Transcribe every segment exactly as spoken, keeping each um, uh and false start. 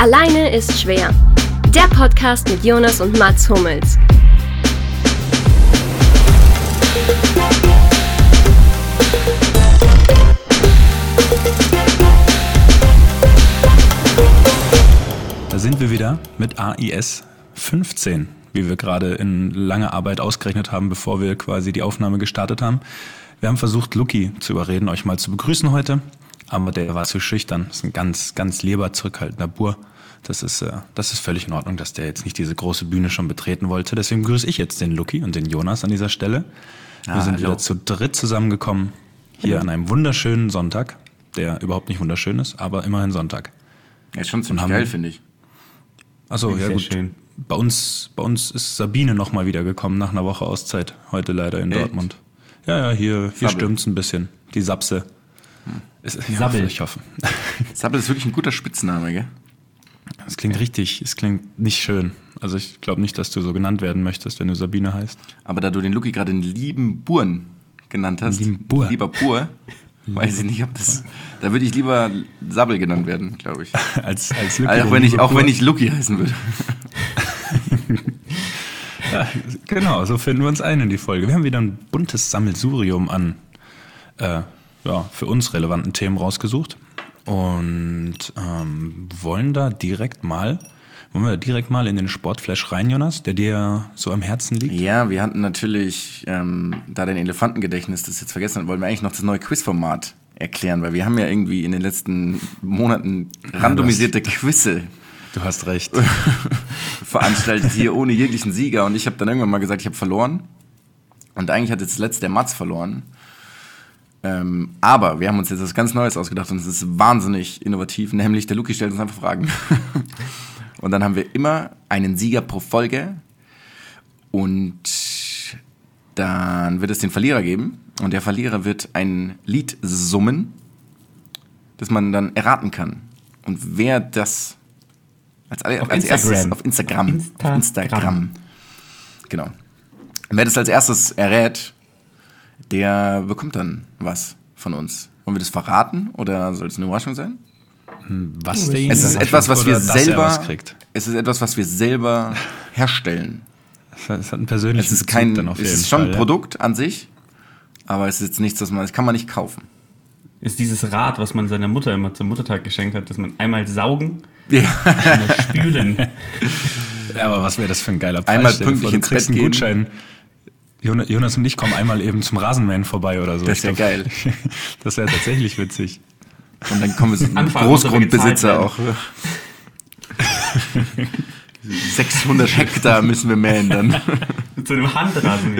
Alleine ist schwer. Der Podcast mit Jonas und Mats Hummels. Da sind wir wieder mit A I S fünfzehn, wie wir gerade in langer Arbeit ausgerechnet haben, bevor wir quasi die Aufnahme gestartet haben. Wir haben versucht, Luki zu überreden, euch mal zu begrüßen heute, aber der war zu schüchtern. Das ist ein ganz, ganz lieber, zurückhaltender Bur. Das ist, äh, das ist völlig in Ordnung, dass der jetzt nicht diese große Bühne schon betreten wollte. Deswegen begrüße ich jetzt den Luki und den Jonas an dieser Stelle. Wir ah, sind hallo. wieder zu dritt zusammengekommen, hier mhm. an einem wunderschönen Sonntag, der überhaupt nicht wunderschön ist, aber immerhin Sonntag. Ja, ist schon ziemlich geil, finde ich. Achso, ja gut. Schön. Bei uns, bei uns ist Sabine nochmal wiedergekommen nach einer Woche Auszeit, heute leider in Echt? Dortmund. Ja, ja, hier, hier stimmt's ein bisschen. Die Sapse. Hm. Ist, ich Sabbel. Hoffe, ich hoffe. Sabbel ist wirklich ein guter Spitzname, gell? Es klingt richtig, es klingt nicht schön. Also ich glaube nicht, dass du so genannt werden möchtest, wenn du Sabine heißt. Aber da du den Luki gerade den lieben Buren genannt hast, lieben Bur. lieber Bur, weiß ich nicht, ob das... Da würde ich lieber Sabbel genannt werden, glaube ich. als als Luki. Auch, wenn ich, auch wenn ich Luki heißen würde. Ja, genau, so finden wir uns ein in die Folge. Wir haben wieder ein buntes Sammelsurium an äh, ja, für uns relevanten Themen rausgesucht und ähm, wollen da direkt mal, wollen wir da direkt mal in den Sportflash rein, Jonas, der dir so am Herzen liegt? Ja, wir hatten natürlich, ähm, da dein Elefantengedächtnis das jetzt vergessen hat, wollen wir eigentlich noch das neue Quizformat erklären, weil wir haben ja irgendwie in den letzten Monaten randomisierte Quizze. Du hast recht. veranstaltet hier ohne jeglichen Sieger. Und ich habe dann irgendwann mal gesagt, ich habe verloren. Und eigentlich hat jetzt zuletzt der Mats verloren. Ähm, aber wir haben uns jetzt was ganz Neues ausgedacht und es ist wahnsinnig innovativ. Nämlich der Luki stellt uns einfach Fragen. Und dann haben wir immer einen Sieger pro Folge. Und dann wird es den Verlierer geben. Und der Verlierer wird ein Lied summen, das man dann erraten kann. Und wer das... Als, als auf erstes Instagram. auf Instagram. Auf Instagram. Auf Instagram. Genau. Und wer das als erstes errät, der bekommt dann was von uns. Wollen wir das verraten oder soll es eine Überraschung sein? Was der Es ist etwas, was wir selber. Was es ist etwas, was wir selber herstellen. Es hat einen persönlichen Es ist kein. dann auf es jeden ist schon Fall, ein ja. Produkt an sich, aber es ist jetzt nichts, was man. Das kann man nicht kaufen. Ist dieses Rad, was man seiner Mutter immer zum Muttertag geschenkt hat, dass man einmal saugen, Ja. einmal spülen. Ja, aber was wäre das für ein geiler Preis? Einmal Stell dir vor, pünktlich du ins kriegst Bett einen gehen. Gutschein. Jonas Jonas und ich kommen einmal eben zum Rasenmähen vorbei oder so. Das wäre geil. Das wäre tatsächlich witzig. Und dann kommen wir zum Anfang Großgrundbesitzer muss auch. sechshundert Hektar müssen wir mähen dann. Mit so einem Handrasen.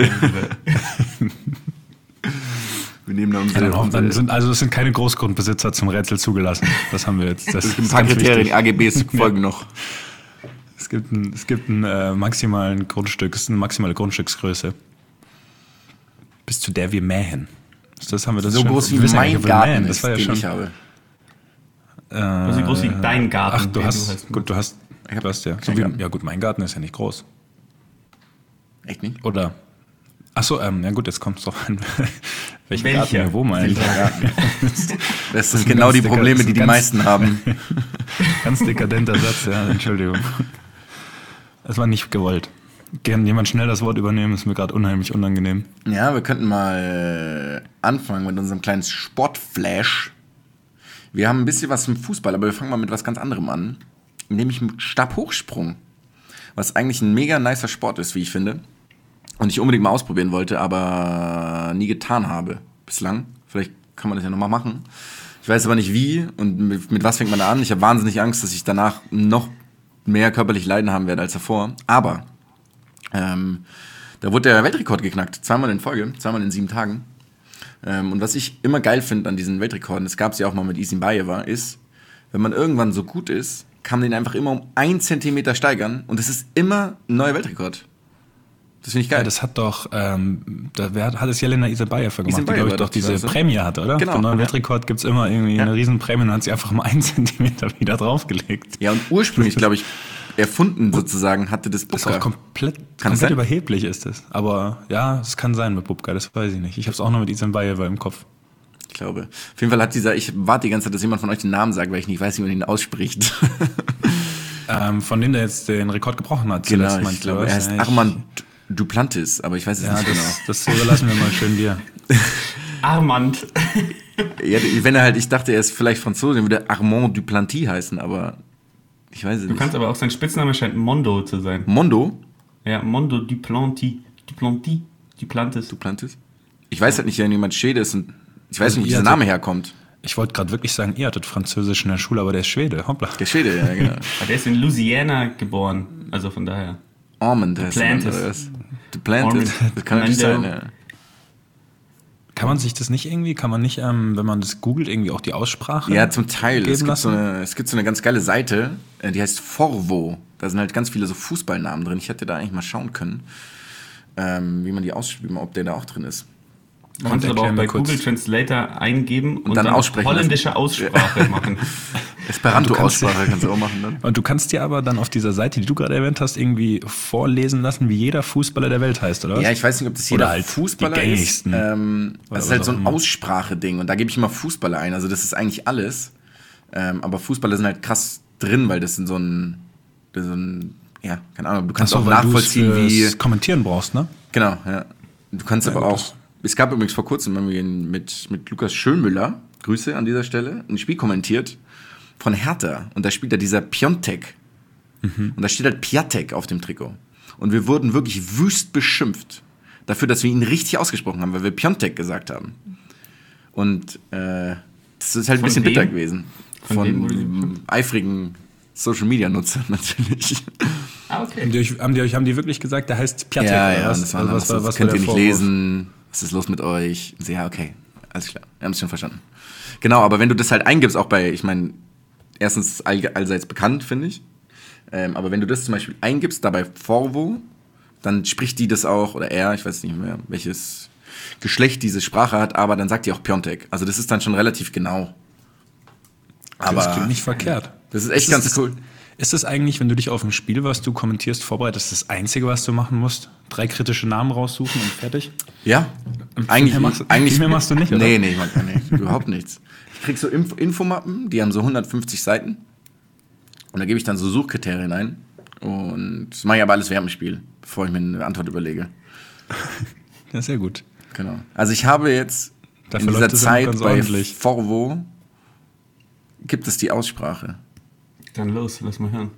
Wir nehmen dann unsere, Ja, dann, dann unsere sind, also es sind keine Großgrundbesitzer zum Rätsel zugelassen. Das haben wir jetzt. Das es gibt ist ein paar ganz Kriterien, die wichtig. A G Bs folgen noch. Es gibt, ein, es gibt einen äh, maximalen Grundstück, es ist eine maximale Grundstücksgröße, bis zu der wir mähen. Das haben wir das So schon, groß wir wie wissen ja mein nicht, ob wir Garten mähen. ist, Das war ja den schon, ich habe. Äh, So groß wie dein Garten. Ach, du den hast, hast. gut, du hast, Ich hab du hast ja. So keinen wie, Garten. ja gut, mein Garten ist ja nicht groß. Echt nicht? Oder? Achso, ähm, ja gut, jetzt kommt es drauf an, welchen Welcher? Garten wir wo meinen. Das sind genau die Probleme, die die meisten haben. Ganz dekadenter Satz, ja, Entschuldigung. Es war nicht gewollt. Kann jemand schnell das Wort übernehmen? Ist mir gerade unheimlich unangenehm. Ja, wir könnten mal anfangen mit unserem kleinen Sportflash. Wir haben ein bisschen was zum Fußball, aber wir fangen mal mit was ganz anderem an. Nämlich mit Stabhochsprung. Was eigentlich ein mega nicer Sport ist, wie ich finde. Und ich unbedingt mal ausprobieren wollte, aber nie getan habe bislang. Vielleicht kann man das ja nochmal machen. Ich weiß aber nicht wie und mit, mit was fängt man da an. Ich habe wahnsinnig Angst, dass ich danach noch mehr körperlich Leiden haben werde als davor. Aber ähm, da wurde der Weltrekord geknackt. Zweimal in Folge, zweimal in sieben Tagen. Ähm, und was ich immer geil finde an diesen Weltrekorden, das gab es ja auch mal mit Isinbayeva, ist, wenn man irgendwann so gut ist, kann man den einfach immer um einen Zentimeter steigern und es ist immer ein neuer Weltrekord. Das finde ich geil. Ja, das hat doch, ähm, da wer, hat es Jelena Isinbayeva gemacht, die, Isinbayeva glaube ich, doch doch, diese also. Prämie hatte, oder? Genau. Für einen neuen Ja. Weltrekord gibt es immer irgendwie Ja. eine Riesenprämie und hat sie einfach mal einen Zentimeter wieder draufgelegt. Ja, und ursprünglich, glaube ich, erfunden sozusagen hatte das Das ist Bubka. auch komplett, Kann es komplett sein? überheblich ist es. Aber ja, es kann sein mit Bubka, das weiß ich nicht. Ich habe es auch noch mit Isinbayeva im Kopf. Ich glaube. Auf jeden Fall hat dieser, ich warte die ganze Zeit, dass jemand von euch den Namen sagt, weil ich nicht weiß, wie man ihn ausspricht. Ähm, von dem der jetzt den Rekord gebrochen hat. Genau, zuletzt, ich meinst du, glaube, was? er heißt Ja, ich- Armand Duplantis, aber ich weiß es Ja, nicht genau. das, das überlassen wir mal schön dir. Armand. Ja, wenn er halt, ich dachte, er ist vielleicht Franzose, dann würde Armand Duplantis heißen, aber ich weiß es Du nicht. kannst aber auch, sein Spitzname scheint Mondo zu sein. Mondo Ja, Mondo Duplantis. Duplantis. Duplantis. Duplantis? Ich weiß halt nicht, wenn jemand Schwede ist und ich weiß Also nicht, wo ihr dieser hattet- Name herkommt. Ich wollte gerade wirklich sagen, ihr hattet Französisch in der Schule, aber der ist Schwede. Hoppla. Der Schwede, ja, genau. Aber der ist in Louisiana geboren. Also von daher. Armand heißt er, Duplantis. oder was? Duplantis. Armand. Das kann natürlich sein, Mondo. ja. Kann man sich das nicht irgendwie, kann man nicht, ähm, wenn man das googelt, irgendwie auch die Aussprache Ja, zum Teil. geben Es gibt, so lassen? eine, es gibt so eine ganz geile Seite, äh, die heißt Forvo. Da sind halt ganz viele so Fußballnamen drin. Ich hätte da eigentlich mal schauen können, ähm, wie man die ausspricht, ob der da auch drin ist. Du kannst aber erklär auch mir bei kurz. Google Translator eingeben und, dann dann, aussprechen holländische Aussprache machen. Esperanto-Aussprache kannst du auch machen dann. Und du kannst dir aber dann auf dieser Seite, die du gerade erwähnt hast, irgendwie vorlesen lassen, wie jeder Fußballer der Welt heißt, oder was? Ja, ich weiß nicht, ob das Oder jeder halt Fußballer die ist. gängigsten. Ähm, Oder das ist was halt so auch ein immer. Aussprache-Ding und da gebe ich immer Fußballer ein. Also das ist eigentlich alles. Ähm, aber Fußballer sind halt krass drin, weil das sind so ein, das ist so ein ja, keine Ahnung, du kannst Ach so, auch weil du's nachvollziehen, wie... fürs Kommentieren brauchst, ne? Genau, ja. Du kannst Ja, aber gut, auch... das- Es gab übrigens vor kurzem haben wir mit, mit Lukas Schönmüller, Grüße an dieser Stelle, ein Spiel kommentiert von Hertha. Und da spielt er dieser Piontek. Mhm. Und da steht halt Piatek auf dem Trikot. Und wir wurden wirklich wüst beschimpft dafür, dass wir ihn richtig ausgesprochen haben, weil wir Piontek gesagt haben. Und äh, das ist halt ein Von bisschen wem? bitter gewesen. Von Von, wem wurde die ähm, eifrigen Social-Media-Nutzern natürlich. Ah, okay. Haben die, euch, haben, die euch, haben die wirklich gesagt, der heißt Piatek Ja, oder ja, was? und das war Also dann was, so, war- das was könnt war ihr der nicht Vorwurf? lesen. Was ist los mit euch? Ich so, ja, okay, alles klar. Wir haben es schon verstanden. Genau, aber wenn du das halt eingibst, auch bei, ich meine, erstens all, allseits bekannt, finde ich. Ähm, aber wenn du das zum Beispiel eingibst, da bei Forvo, dann spricht die das auch, oder er, ich weiß nicht mehr, welches Geschlecht diese Sprache hat, aber dann sagt die auch Piontek. Also das ist dann schon relativ genau. Aber Aber das klingt nicht verkehrt. das ist echt Ist ganz es- cool. Ist es eigentlich, wenn du dich auf ein Spiel, was du kommentierst, vorbereitest, das Einzige, was du machen musst? Drei kritische Namen raussuchen und fertig? Ja, eigentlich, mehr machst du- eigentlich viel mehr machst du nicht, oder? Nee, nee, ich mag gar nicht, überhaupt nichts. Ich krieg so Info- Infomappen, die haben so hundertfünfzig Seiten und da gebe ich dann so Suchkriterien ein und das mache ich aber alles während dem Spiel, bevor ich mir eine Antwort überlege. Ja, sehr gut. Genau. Also ich habe jetzt Dafür in dieser läuft es immer Zeit ganz bei ordentlich. Forvo gibt es die Aussprache. Dann los, lass mal hören.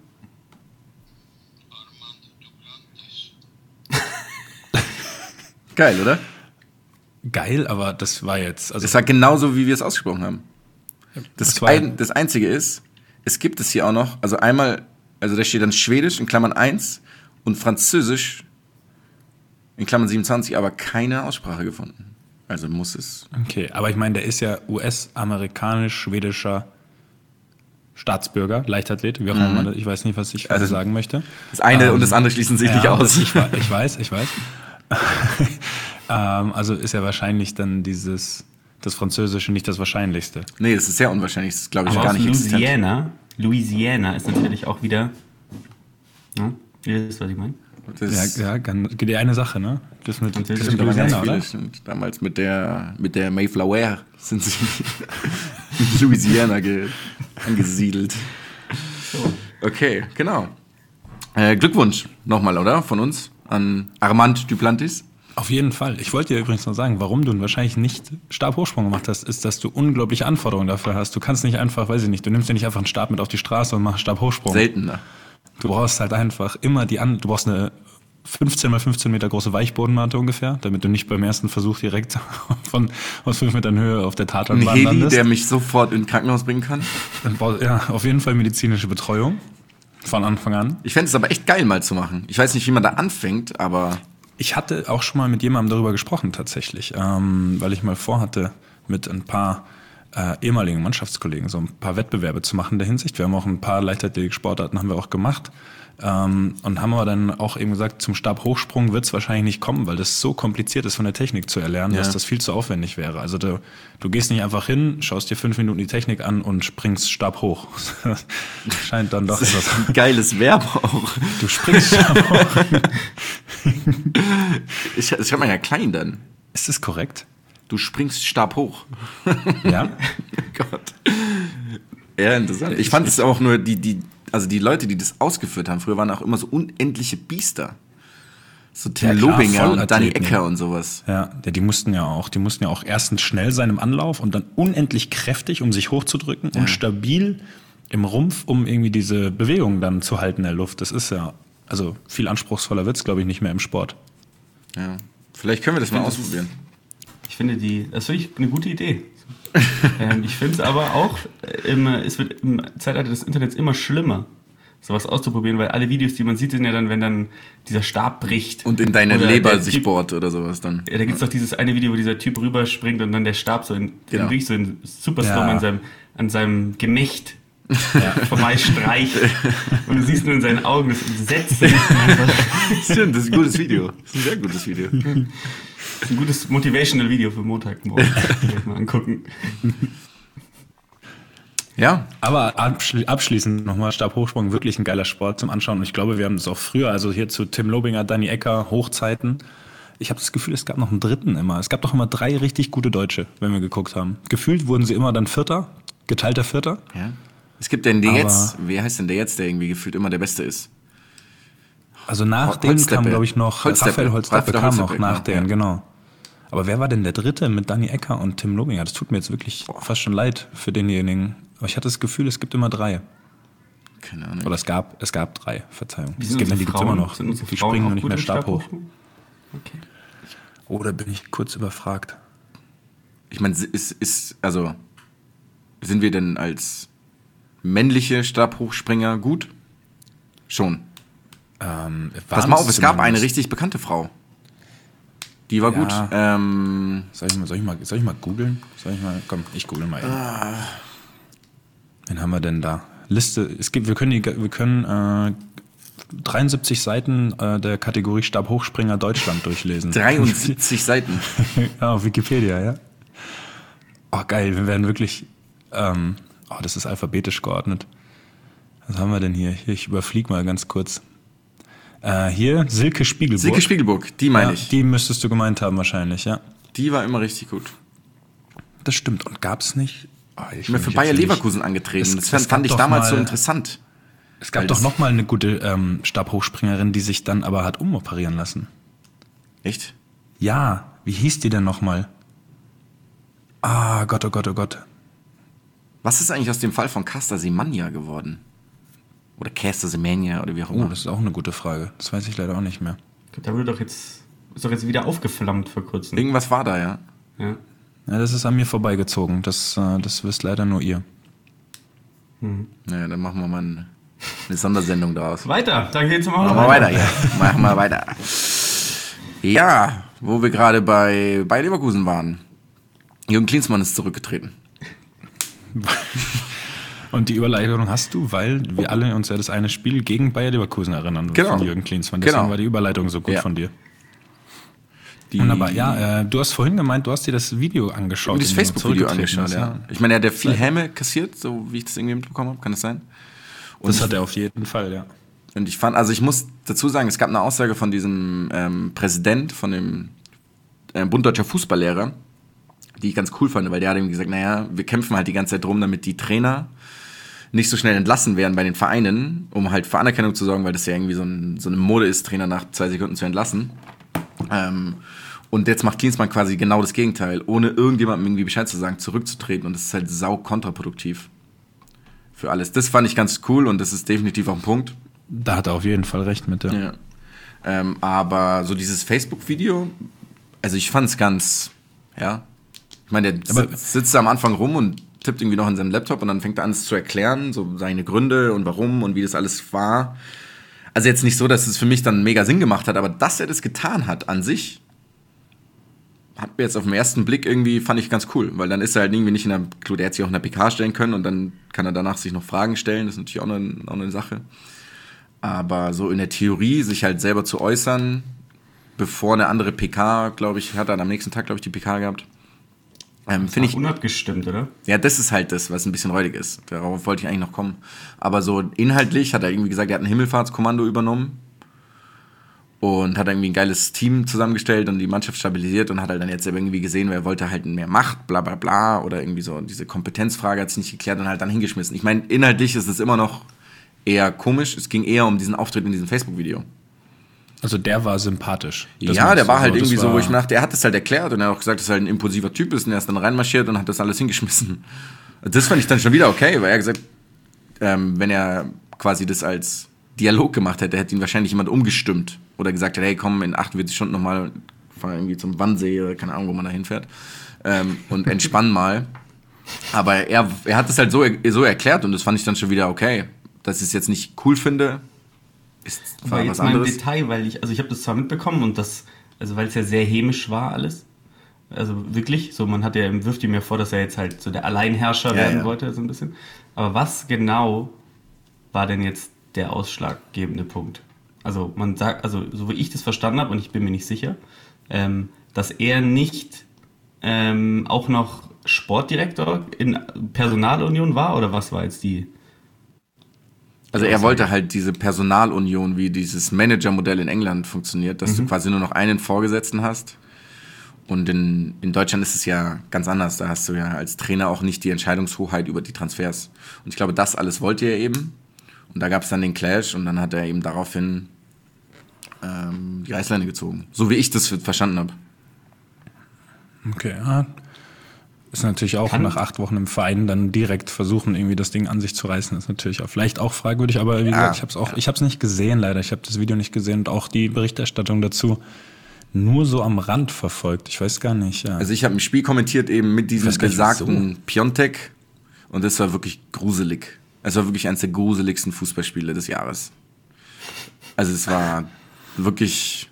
Geil, oder? Geil, aber das war jetzt... Also Das war genauso, wie wir es ausgesprochen haben. Das, Das war- ein, das Einzige ist, es gibt es hier auch noch, also einmal, also da steht dann Schwedisch in Klammern eins und Französisch in Klammern siebenundzwanzig, aber keine Aussprache gefunden. Also muss es. Okay, aber ich meine, der ist ja U S-amerikanisch-schwedischer Staatsbürger, Leichtathlet, wie auch immer, man- ich weiß nicht, was ich gerade Also, sagen möchte. Das eine Ähm, und das andere schließen sich nicht Ja, aus. das, ich, wei- ich weiß, ich weiß. ähm, also ist ja wahrscheinlich dann dieses, das Französische nicht das Wahrscheinlichste. Nee, das ist sehr unwahrscheinlich. Das ist, glaube ich, Aber gar aus nicht existent. Louisiana, Louisiana ist natürlich auch wieder. Ja, ihr wisst, was ich meine? Das Ja, ja, kann, die eine Sache, ne? Das mit, das Französisch mit da waren ganz Louisiana, viele. oder? Stimmt. Damals mit der, mit der Mayflower sind sie in Louisiana ge, angesiedelt. Okay, genau. Äh, Glückwunsch nochmal, oder? Von uns an Armand Duplantis. Auf jeden Fall. Ich wollte dir übrigens noch sagen, warum du wahrscheinlich nicht Stabhochsprung gemacht hast, ist, dass du unglaubliche Anforderungen dafür hast. Du kannst nicht einfach, weiß ich nicht, du nimmst dir nicht einfach einen Stab mit auf die Straße und machst Stabhochsprung. Seltener. Du brauchst halt einfach immer die an, du brauchst eine fünfzehn mal fünfzehn Meter große Weichbodenmatte ungefähr, damit du nicht beim ersten Versuch direkt von aus fünf Metern Höhe auf der Ein Tatanbahn Heli, landest. der mich sofort ins Krankenhaus bringen kann. Dann brauchst- Ja, auf jeden Fall medizinische Betreuung von Anfang an. Ich fände es aber echt geil, mal zu machen. Ich weiß nicht, wie man da anfängt, aber Ich hatte auch schon mal mit jemandem darüber gesprochen tatsächlich, ähm, weil ich mal vorhatte, mit ein paar äh, ehemaligen Mannschaftskollegen so ein paar Wettbewerbe zu machen in der Hinsicht. Wir haben auch ein paar Leichtathletik-Sportarten haben wir auch gemacht ähm, und haben aber dann auch eben gesagt, zum Stabhochsprung wird es wahrscheinlich nicht kommen, weil das so kompliziert ist von der Technik zu erlernen, Ja. dass das viel zu aufwendig wäre. Also du, du gehst nicht einfach hin, schaust dir fünf Minuten die Technik an und springst Stab hoch. Das scheint dann doch etwas. ein geiles Verb auch. Du springst Stab hoch. Ich, das schreibt man ja klein dann. Ist das korrekt? Du springst Stab hoch. Ja. Gott. Ja, interessant. Ich fand es auch nur, die, die also die Leute, die das ausgeführt haben, früher waren auch immer so unendliche Biester. So Tim Ja, klar, Lobinger und Danny Vollathleten. Ecker und sowas. Ja, ja, die mussten ja auch, die mussten ja auch erstens schnell sein im Anlauf und dann unendlich kräftig, um sich hochzudrücken Ja. und stabil im Rumpf, um irgendwie diese Bewegung dann zu halten in der Luft. Das ist ja, also viel anspruchsvoller wird's, glaube ich, nicht mehr im Sport. Ja. Vielleicht können wir das mal ausprobieren. Ich finde die, das finde ich eine gute Idee. ähm, ich finde es aber auch, äh, im, es wird im Zeitalter des Internets immer schlimmer, sowas auszuprobieren, weil alle Videos, die man sieht, sind ja dann, wenn dann dieser Stab bricht. Und in deine Oder Leber der sich Typ- bohrt oder sowas dann. Ja, da gibt es doch dieses eine Video, wo dieser Typ rüberspringt und dann der Stab so in, Genau. in, wirklich so in Superstorm Ja. an seinem, an seinem Gemächt vorbei streicht. Und du siehst nur in seinen Augen das Entsetzen. Stimmt, das ist ein gutes Video. Das ist ein sehr gutes Video. Das ist ein gutes Motivational-Video für Montagmorgen. Vielleicht mal angucken. Ja, Aber abschli- abschließend nochmal, Stabhochsprung, wirklich ein geiler Sport zum Anschauen. Und ich glaube, wir haben das auch früher, also hier zu Tim Lobinger, Danny Ecker, Hochzeiten. Ich habe das Gefühl, es gab noch einen dritten immer. Es gab doch immer drei richtig gute Deutsche, wenn wir geguckt haben. Gefühlt wurden sie immer dann Vierter, geteilter Vierter. ja. Es gibt den, der Aber- jetzt, wer heißt denn der jetzt, der irgendwie gefühlt immer der Beste ist? Also nach Hol- denen Holzdeppe. kam, glaube ich, noch Holzdeppe. Raphael Holzdeppe Raphael kam noch Holzdeppe, nach genau, denen, ja. genau. Aber wer war denn der Dritte mit Danny Ecker und Tim Lobinger? Das tut mir jetzt wirklich fast schon leid für denjenigen. Aber ich hatte das Gefühl, es gibt immer drei. Keine Ahnung. Oder es gab, es gab drei, Verzeihung. Wie Es sind gibt, unsere die gibt's Frauen? immer noch. Sind unsere Die Frauen springen auch nur nicht gut mehr im stabhoch. Stabhochsprung? Okay. Oder bin ich kurz überfragt? Ich meine, ist, ist, also, sind wir denn als männliche Stabhochspringer gut? Schon. Ähm, Pass mal auf, es gab eine zumindest. richtig bekannte Frau. Die war Ja. gut. Ähm, Soll ich mal, soll ich mal, soll ich mal googeln? Soll ich mal, komm, ich google mal eben. Ah. Wen haben wir denn da? Liste, es gibt, wir können, die, wir können äh, dreiundsiebzig Seiten äh, der Kategorie Stabhochspringer Deutschland durchlesen. dreiundsiebzig Seiten. Ja, auf Wikipedia, ja. Oh, geil, wir werden wirklich, ähm, oh, das ist alphabetisch geordnet. Was haben wir denn hier? Hier, ich überfliege mal ganz kurz. Äh, hier, Silke Spiegelburg. Silke Spiegelburg, die meine ja, ich. Die müsstest du gemeint haben wahrscheinlich, ja. Die war immer richtig gut. Das stimmt. Und gab's nicht? Oh, ich Ich bin will für mich Bayer jetzt nicht- Leverkusen angetreten. Es- Das es fand, gab fand ich doch damals mal- so interessant. Es gab Weil doch das- noch mal eine gute ähm, Stabhochspringerin, die sich dann aber hat umoperieren lassen. Echt? Ja, wie hieß die denn noch mal? Ah, Gott, oh Gott, oh Gott. Was ist eigentlich aus dem Fall von Caster Semenya geworden? Oder Caster Semenya oder wie auch Oh, immer. das ist auch eine gute Frage. Das weiß ich leider auch nicht mehr. Da wurde doch jetzt, ist doch jetzt wieder aufgeflammt vor kurzem. Irgendwas war da, ja. Ja. Ja, das ist an mir vorbeigezogen. Das, äh, das wisst leider nur ihr. Naja, dann machen wir mal eine, eine Sondersendung draus. Weiter, dann geht's mal Machen wir weiter, ja. Machen wir weiter. Ja, wo wir gerade bei, bei Leverkusen waren. Jürgen Klinsmann ist zurückgetreten. Und die Überleitung hast du, weil wir alle uns ja das eine Spiel gegen Bayer Leverkusen erinnern Genau. von Jürgen Klinsmann. Deswegen Genau. war die Überleitung so gut Ja. von dir. Die, Wunderbar. Ja, äh, du hast vorhin gemeint, du hast dir das Video angeschaut. das in dem er Facebook-Video zurückgetreten angeschaut, ist, ja. Ich meine, er hat ja viel Häme kassiert, so wie ich das irgendwie mitbekommen habe. Kann das sein? Und Das hat er auf jeden Fall, ja. Und ich fand, also ich muss dazu sagen, es gab eine Aussage von diesem ähm, Präsident, von dem äh, Bund Deutscher Fußballlehrer, die ich ganz cool fand, weil der hat ihm gesagt, naja, wir kämpfen halt die ganze Zeit drum, damit die Trainer nicht so schnell entlassen werden bei den Vereinen, um halt für Anerkennung zu sorgen, weil das ja irgendwie so, ein, so eine Mode ist, Trainer nach zwei Sekunden zu entlassen. Ähm, und jetzt macht Klinsmann quasi genau das Gegenteil, ohne irgendjemandem irgendwie Bescheid zu sagen, zurückzutreten. Und das ist halt sau kontraproduktiv für alles. Das fand ich ganz cool und das ist definitiv auch ein Punkt. Da hat er auf jeden Fall recht mit. Ja. Ja. Ähm, aber so dieses Facebook-Video, also ich fand es ganz, ja. Ich meine, der Aber- sitzt, sitzt da am Anfang rum und tippt irgendwie noch in seinem Laptop und dann fängt er an, es zu erklären, so seine Gründe und warum und wie das alles war. Also jetzt nicht so, dass es für mich dann mega Sinn gemacht hat, aber dass er das getan hat an sich, hat mir jetzt auf den ersten Blick irgendwie, fand ich ganz cool, weil dann ist er halt irgendwie nicht in der, klar, der hätte sich auch in der P K stellen können und dann kann er danach sich noch Fragen stellen, das ist natürlich auch eine, auch eine Sache. Aber so in der Theorie, sich halt selber zu äußern, bevor eine andere P K, glaube ich, hat er am nächsten Tag, glaube ich, die P K gehabt. Ähm, Finde ich, unabgestimmt, oder? ja, das ist halt das, was ein bisschen räudig ist. Darauf wollte ich eigentlich noch kommen. Aber so inhaltlich hat er irgendwie gesagt, er hat ein Himmelfahrtskommando übernommen und hat irgendwie ein geiles Team zusammengestellt und die Mannschaft stabilisiert und hat halt dann jetzt irgendwie gesehen, wer wollte halt mehr Macht, bla bla bla, oder irgendwie so diese Kompetenzfrage hat es nicht geklärt und halt dann hingeschmissen. Ich meine, inhaltlich ist es immer noch eher komisch. Es ging eher um diesen Auftritt in diesem Facebook-Video. Also der war sympathisch. Das Ja, der war so, halt irgendwie so, wo ich war- mir dachte, er hat das halt erklärt und er hat auch gesagt, dass er halt ein impulsiver Typ ist und er ist dann reinmarschiert und hat das alles hingeschmissen. Das fand ich dann schon wieder okay, weil er gesagt, ähm, wenn er quasi das als Dialog gemacht hätte, hätte ihn wahrscheinlich jemand umgestimmt oder gesagt hätte, hey komm, in achtundvierzig Stunden nochmal, fahr irgendwie zum Wannsee oder keine Ahnung, wo man da hinfährt ähm, und entspann mal. Aber er, er hat das halt so, so erklärt und das fand ich dann schon wieder okay. Dass ich es jetzt nicht cool finde, ist Aber was jetzt mal im anderes. Detail, weil ich, also ich habe das zwar mitbekommen und das, also weil es ja sehr hämisch war alles. Also wirklich, so man hat ja, wirft ihm ja vor, dass er jetzt halt so der Alleinherrscher Ja, werden ja. wollte, so ein bisschen. Aber was genau war denn jetzt der ausschlaggebende Punkt? Also man sagt, also so wie ich das verstanden habe, und ich bin mir nicht sicher, ähm, dass er nicht ähm, auch noch Sportdirektor in Personalunion war, oder was war jetzt die? Also er wollte halt diese Personalunion, wie dieses Managermodell in England funktioniert, dass du quasi nur noch einen Vorgesetzten hast. Und in, in Deutschland ist es ja ganz anders. Da hast du ja als Trainer auch nicht die Entscheidungshoheit über die Transfers. Und ich glaube, das alles wollte er eben. Und da gab es dann den Clash und dann hat er eben daraufhin ähm, die Reißleine gezogen. So wie ich das verstanden habe. Okay, ja. Ist natürlich auch Kann- nach acht Wochen im Verein dann direkt versuchen, irgendwie das Ding an sich zu reißen, ist natürlich auch vielleicht auch fragwürdig, aber wie gesagt, ich habe es auch, ich habe es nicht gesehen leider, ich habe das Video nicht gesehen und auch die Berichterstattung dazu nur so am Rand verfolgt. Ich weiß gar nicht. Ja. Also ich habe ein Spiel kommentiert eben mit diesem weiß gar nicht, besagten Piontek und das war wirklich gruselig. Es war wirklich eines der gruseligsten Fußballspiele des Jahres. Also es war wirklich,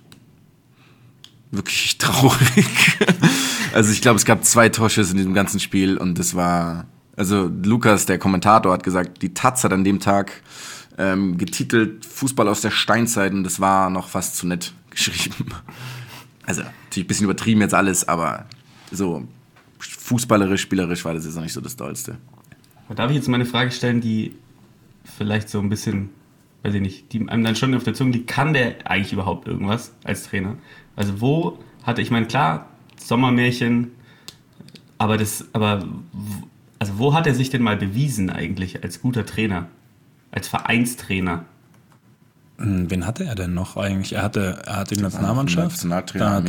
wirklich traurig. Also ich glaube, es gab zwei Torschüsse in diesem ganzen Spiel und das war, also Lukas, der Kommentator, hat gesagt, die Taz hat an dem Tag ähm, getitelt Fußball aus der Steinzeit und das war noch fast zu nett geschrieben. Also natürlich ein bisschen übertrieben jetzt alles, aber so fußballerisch, spielerisch war das jetzt auch nicht so das Dollste. Darf ich jetzt mal eine Frage stellen, die vielleicht so ein bisschen, weiß ich nicht, die einem dann schon auf der Zunge liegt, kann der eigentlich überhaupt irgendwas als Trainer? Also wo hatte, ich meine, klar, Sommermärchen, aber das, aber, w- also wo hat er sich denn mal bewiesen eigentlich als guter Trainer? Als Vereinstrainer? Hm, Wen hatte er denn noch eigentlich? Er hatte, er hatte die Nationalmannschaft, Nationaltrainer dann hat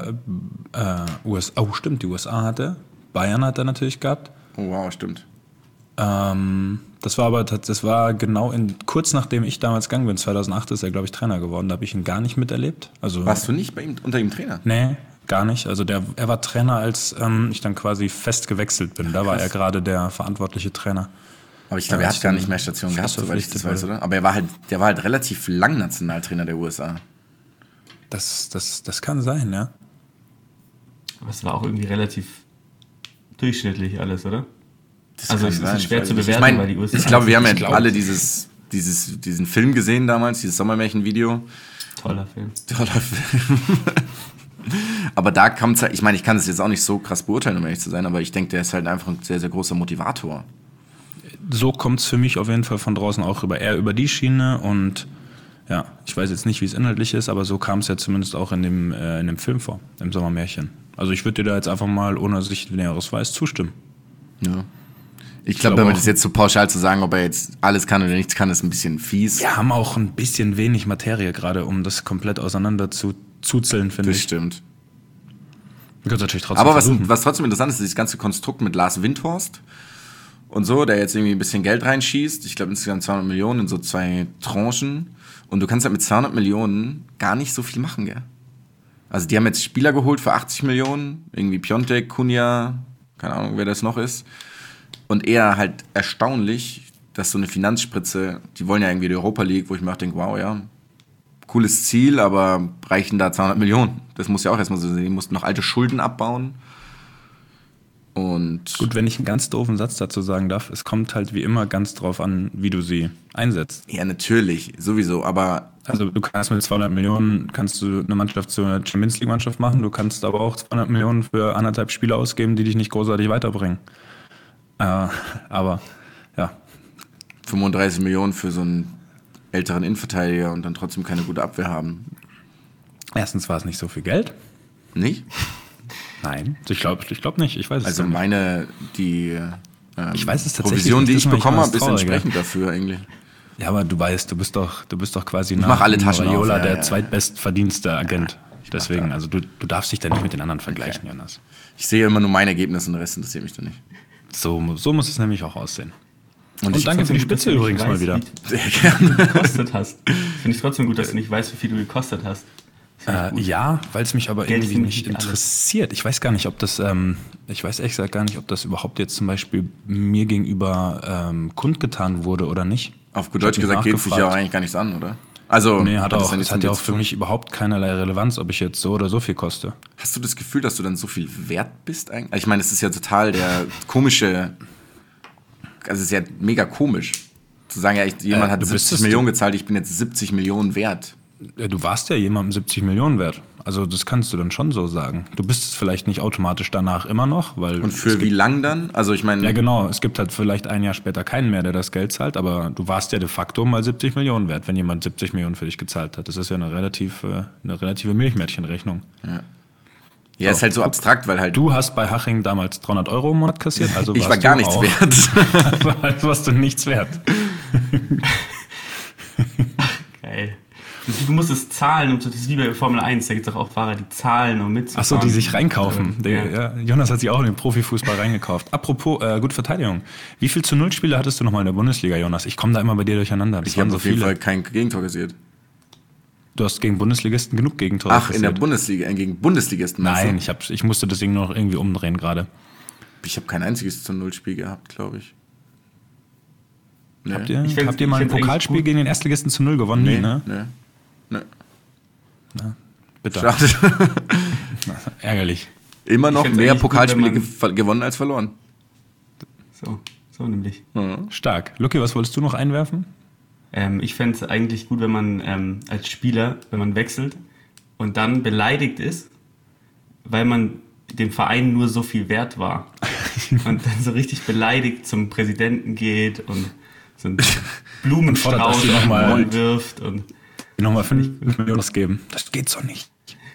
er äh, U S A, oh stimmt, die U S A hat er, Bayern hat er natürlich gehabt. Oh wow, stimmt. Ähm, das war aber, tats- das war genau in, kurz nachdem ich damals gegangen bin, zweitausendacht ist er, glaube ich, Trainer geworden, da habe ich ihn gar nicht miterlebt. Also, Warst du nicht bei ihm, unter ihm Trainer? Nee, gar nicht. Also der, er war Trainer, als ähm, ich dann quasi fest gewechselt bin. Da war Krass. er gerade der verantwortliche Trainer. Aber ich glaube, Ja, er hat ich gar bin nicht mehr Stationen gehabt, fest soweit ich das verpflichtet, weiß, oder? Aber er war halt, der war halt relativ lang Nationaltrainer der U S A. Das, das, das kann sein, ja. Aber es war auch irgendwie relativ durchschnittlich alles, oder? Das Also kann es ist sein, schwer ich zu weiß nicht. bewerten, ich mein, weil die U S A Ich glaube, wir haben ja Ich glaub- alle dieses, dieses, diesen Film gesehen damals, dieses Sommermärchen-Video. Toller Film. Toller Film. Aber da kommt es, ich meine, ich kann das jetzt auch nicht so krass beurteilen, um ehrlich zu sein, aber ich denke, der ist halt einfach ein sehr, sehr großer Motivator. So kommt es für mich auf jeden Fall von draußen auch rüber. Eher über die Schiene und ja, ich weiß jetzt nicht, wie es inhaltlich ist, aber so kam es ja zumindest auch in dem, äh, in dem Film vor, im Sommermärchen. Also ich würde dir da jetzt einfach mal, ohne dass ich Näheres weiß, zustimmen. Ja. Ich glaube, glaube wenn man auch. das jetzt so pauschal zu sagen, ob er jetzt alles kann oder nichts kann, ist ein bisschen fies. Wir haben auch ein bisschen wenig Materie gerade, um das komplett auseinander zu zuzeln, finde Das ich. stimmt. Wir können es natürlich trotzdem Aber was, versuchen. was trotzdem interessant ist, ist dieses ganze Konstrukt mit Lars Windhorst und so, der jetzt irgendwie ein bisschen Geld reinschießt. Ich glaube insgesamt zweihundert Millionen in so zwei Tranchen. Und du kannst halt mit zweihundert Millionen gar nicht so viel machen, gell? Also die haben jetzt Spieler geholt für achtzig Millionen, irgendwie Piontek, Kunja, keine Ahnung, wer das noch ist. Und eher halt erstaunlich, dass so eine Finanzspritze, die wollen ja irgendwie die Europa League, wo ich mir auch denke, wow, ja, cooles Ziel, aber reichen da zweihundert Millionen? Das muss ja auch erstmal so sein. Die mussten noch alte Schulden abbauen. Und Gut, wenn ich einen ganz doofen Satz dazu sagen darf, es kommt halt wie immer ganz drauf an, wie du sie einsetzt. ja, natürlich, sowieso, aber Also du kannst mit zweihundert Millionen kannst du eine Mannschaft zu einer Champions League Mannschaft machen, du kannst aber auch zweihundert Millionen für anderthalb Spiele ausgeben, die dich nicht großartig weiterbringen. Äh, aber ja, fünfunddreißig Millionen für so einen älteren Innenverteidiger und dann trotzdem keine gute Abwehr haben. erstens war es nicht so viel Geld. Nicht? Nein, ich glaube ich glaub nicht, ich weiß es Also nicht. meine, die ähm, Ich weiß es tatsächlich Provision, nicht, die das ich ist bekommen manchmal habe, ist das Traurige. entsprechend dafür eigentlich. Ja, aber du weißt, du bist doch, du bist doch quasi Ich mach alle Taschen auf, Raiola ja, der ja, ja. zweitbestverdienste Agent. mach Deswegen, da- also du, du darfst dich da nicht mit den anderen vergleichen, Jonas. Ich sehe immer nur mein Ergebnis und der Rest interessiert mich dann nicht. So, mu- so muss es nämlich auch aussehen. Und, Und ich danke für die Trotzdem gut, Spitze dass du übrigens nicht mal weißt, wieder. wie sehr gerne. du gekostet hast. Finde ich trotzdem gut, dass du nicht weißt, wie viel du gekostet hast. Das finde ich Äh, gut. ja, weil es mich aber Geld irgendwie findet nicht nicht alles. interessiert. Ich weiß gar nicht, ob das, ähm, ich weiß ehrlich gesagt gar nicht, ob das überhaupt jetzt zum Beispiel mir gegenüber ähm, kundgetan wurde oder nicht. Auf gut Ich hab Deutsch mich gesagt geht es sich ja auch nachgefragt. eigentlich gar nichts an, oder? Also, Nee, hat das auch, ja es nichts hat mit ja dir auch zu für tun. mich überhaupt keinerlei Relevanz, ob ich jetzt so oder so viel koste. Hast du das Gefühl, dass du dann so viel wert bist eigentlich? Also ich meine, es ist ja total der komische, also es ist ja mega komisch, zu sagen, ja, ich, jemand Äh, hat du bist siebzig es, Millionen du- gezahlt, ich bin jetzt siebzig Millionen wert. Ja, du warst ja jemandem siebzig Millionen wert. Also das kannst du dann schon so sagen. Du bist es vielleicht nicht automatisch danach immer noch, weil... Und für es wie gibt, lang dann? Also ich meine, ja genau, es gibt halt vielleicht ein Jahr später keinen mehr, der das Geld zahlt, aber du warst ja de facto mal siebzig Millionen wert, wenn jemand siebzig Millionen für dich gezahlt hat. Das ist ja eine relativ, äh, eine relative Milchmädchenrechnung. ja, ist halt so abstrakt, weil halt Du hast bei Haching damals dreihundert Euro im Monat kassiert, also ich war warst gar du nichts auch, wert. Also warst du nichts wert. Geil. Du, du musst es zahlen, um, das ist wie bei Formel eins, da gibt es auch, auch Fahrer, die zahlen, um mitzufahren. Achso, die sich reinkaufen. Ähm, Der, ja. ja, Jonas hat sich auch in den Profifußball reingekauft. Apropos, äh, gute Verteidigung. Wie viel zu Null Spiele hattest du nochmal in der Bundesliga, Jonas? Ich komme da immer bei dir durcheinander. Das Ich waren habe so auf jeden viele. Fall kein Gegentor kassiert. Du hast gegen Bundesligisten genug Gegentore Ach, in der kassiert. Bundesliga, äh, gegen Bundesligisten. meinst du? Nein, ich, hab, ich musste das Ding noch irgendwie umdrehen gerade. Ich habe kein einziges zu Null-Spiel gehabt, glaube ich. Nee. Habt ihr, Ich find's- habt ihr mal ich ein find's eigentlich Pokalspiel gut. gegen den Erstligisten zu Null gewonnen? Nee, Nie, ne? nee, nee. Bitte. Schade. Ärgerlich. Immer noch find's mehr eigentlich gut, Pokalspiele wenn man- gew- gewonnen als verloren. So, so nämlich. Stark. Lucky, was wolltest du noch einwerfen? Ähm, ich fände es eigentlich gut, wenn man ähm, als Spieler, wenn man wechselt und dann beleidigt ist, weil man dem Verein nur so viel wert war. Und dann so richtig beleidigt zum Präsidenten geht und so einen Blumenstrauß dass die auf noch den mal- Boden wirft. Und Nochmal fünf Millionen ausgeben. Das geht so nicht.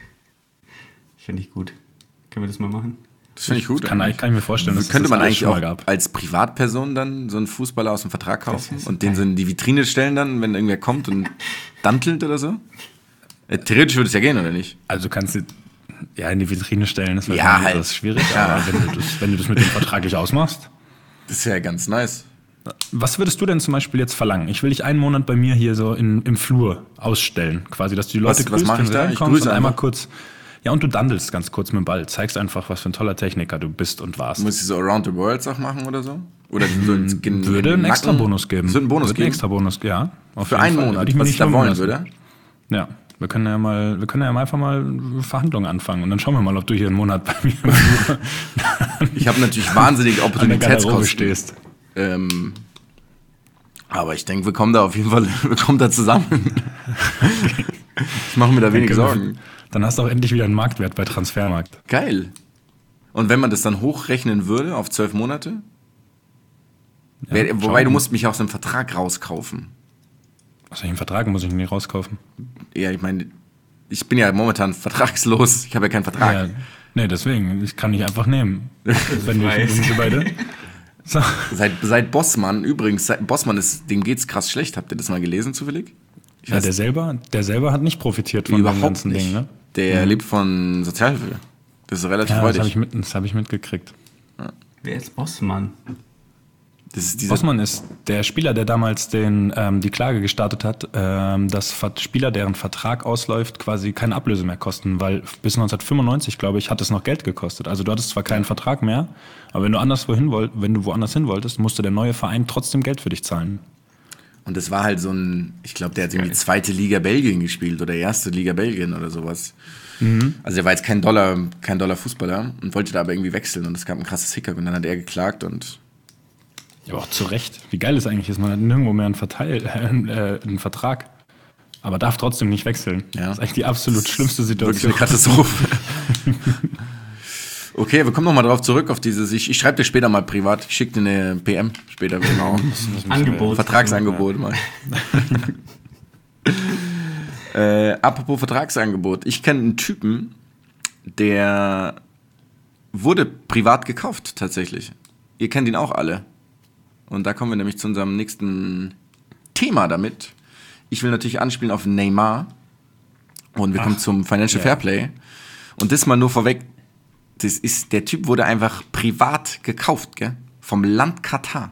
finde ich gut. Können wir das mal machen? Das finde ich gut. Kann, eigentlich. kann ich mir vorstellen, dass es Könnte das man alles eigentlich schon auch mal gab. als Privatperson dann so einen Fußballer aus dem Vertrag kaufen wär so und den geil. so in die Vitrine stellen dann, wenn irgendwer kommt und dantelt oder so? Äh, theoretisch würde es ja gehen, oder nicht? Also du kannst sie ja in die Vitrine stellen, das ist Ja, wahrscheinlich halt. etwas schwierig, Ja. aber wenn du, das, wenn du das mit dem vertraglich ausmachst. Das ist ja ganz nice. Was würdest du denn zum Beispiel jetzt verlangen? Ich will dich einen Monat bei mir hier so in, im Flur ausstellen, quasi, dass du die Leute Was- was grüßt, mach wenn ich du da? Ich reinkommst grüße und einmal einfach. kurz, ja, und du dandelst ganz kurz mit dem Ball, zeigst einfach, was für ein toller Techniker du bist und warst. Muss ich so Around the World Sachen machen oder so? Oder so ins, in, Würde in einen den extra Nacken? Bonus geben. Würde einen Bonus Würde geben? einen extra Bonus, ja. Auf Für jeden einen Fall. Monat, Würde ich mir was nicht ich da lumpen wollen lassen. würde? Ja, wir können ja mal, wir können ja mal einfach mal Verhandlungen anfangen und dann schauen wir mal, ob du hier einen Monat bei mir im Flur Ich habe natürlich wahnsinnig an der Garderobe Opportunitätskosten. stehst. Ähm, aber ich denke, wir kommen da auf jeden Fall, wir kommen da zusammen. Ich mache mir da wenig Dann können wir- Sorgen. Dann hast du auch endlich wieder einen Marktwert bei Transfermarkt. Geil. Und wenn man das dann hochrechnen würde auf zwölf Monate? Wär, schauen wobei, wir. du musst mich aus dem Vertrag rauskaufen. Aus welchem Vertrag muss ich ihn nicht rauskaufen? Ja, ich meine, ich bin ja momentan vertragslos. Ich habe ja keinen Vertrag. Ja, nee, deswegen, ich kann nicht einfach nehmen. Wenn wir weiß. sind wir beide. So. Seit, seit Bossmann, übrigens, seit Bossmann ist, dem geht's krass schlecht. Habt ihr das mal gelesen zufällig? Ich Ja, weiß der selber, der selber hat nicht profitiert von dem überhaupt ganzen nicht. Ding, ne? Der lebt von Sozialhilfe. Das ist relativ Ja, das habe freudig. ich, mit, das hab ich mitgekriegt. Wer ist Bossmann? Das ist diese, Bossmann ist der Spieler, der damals den, ähm, die Klage gestartet hat, ähm, dass Ver- Spieler, deren Vertrag ausläuft, quasi keine Ablöse mehr kosten, weil bis neunzehnhundertfünfundneunzig, glaube ich, hat es noch Geld gekostet. Also du hattest zwar keinen Vertrag mehr, aber wenn du anderswo hin wollt, wenn du woanders hin wolltest, musste der neue Verein trotzdem Geld für dich zahlen. und das war halt so ein, ich glaube, der hat irgendwie zweite Liga Belgien gespielt oder erste Liga Belgien oder sowas. Also der war jetzt kein Dollar, kein Dollar Fußballer und wollte da aber irgendwie wechseln und es gab ein krasses Hickhack und dann hat er geklagt und Ja, aber auch zu Recht. Wie geil es eigentlich ist, man hat nirgendwo mehr einen, Verteil, äh, einen Vertrag, aber darf trotzdem nicht wechseln. Ja. Das ist eigentlich die absolut schlimmste wirklich Situation. eine Katastrophe. Okay, wir kommen nochmal drauf zurück, auf dieses, ich, ich schreibe dir später mal privat, ich schicke dir eine P M später. Genau. Angebot. Vertragsangebot mal. äh, apropos Vertragsangebot. Ich kenne einen Typen, der wurde privat gekauft, tatsächlich. Ihr kennt ihn auch alle. Und da kommen wir nämlich zu unserem nächsten Thema damit. Ich will natürlich anspielen auf Neymar. Und wir Ach, kommen zum Financial ja. Fairplay. Und das mal nur vorweg. Das ist, der Typ wurde einfach privat gekauft, gell? Vom Land Katar.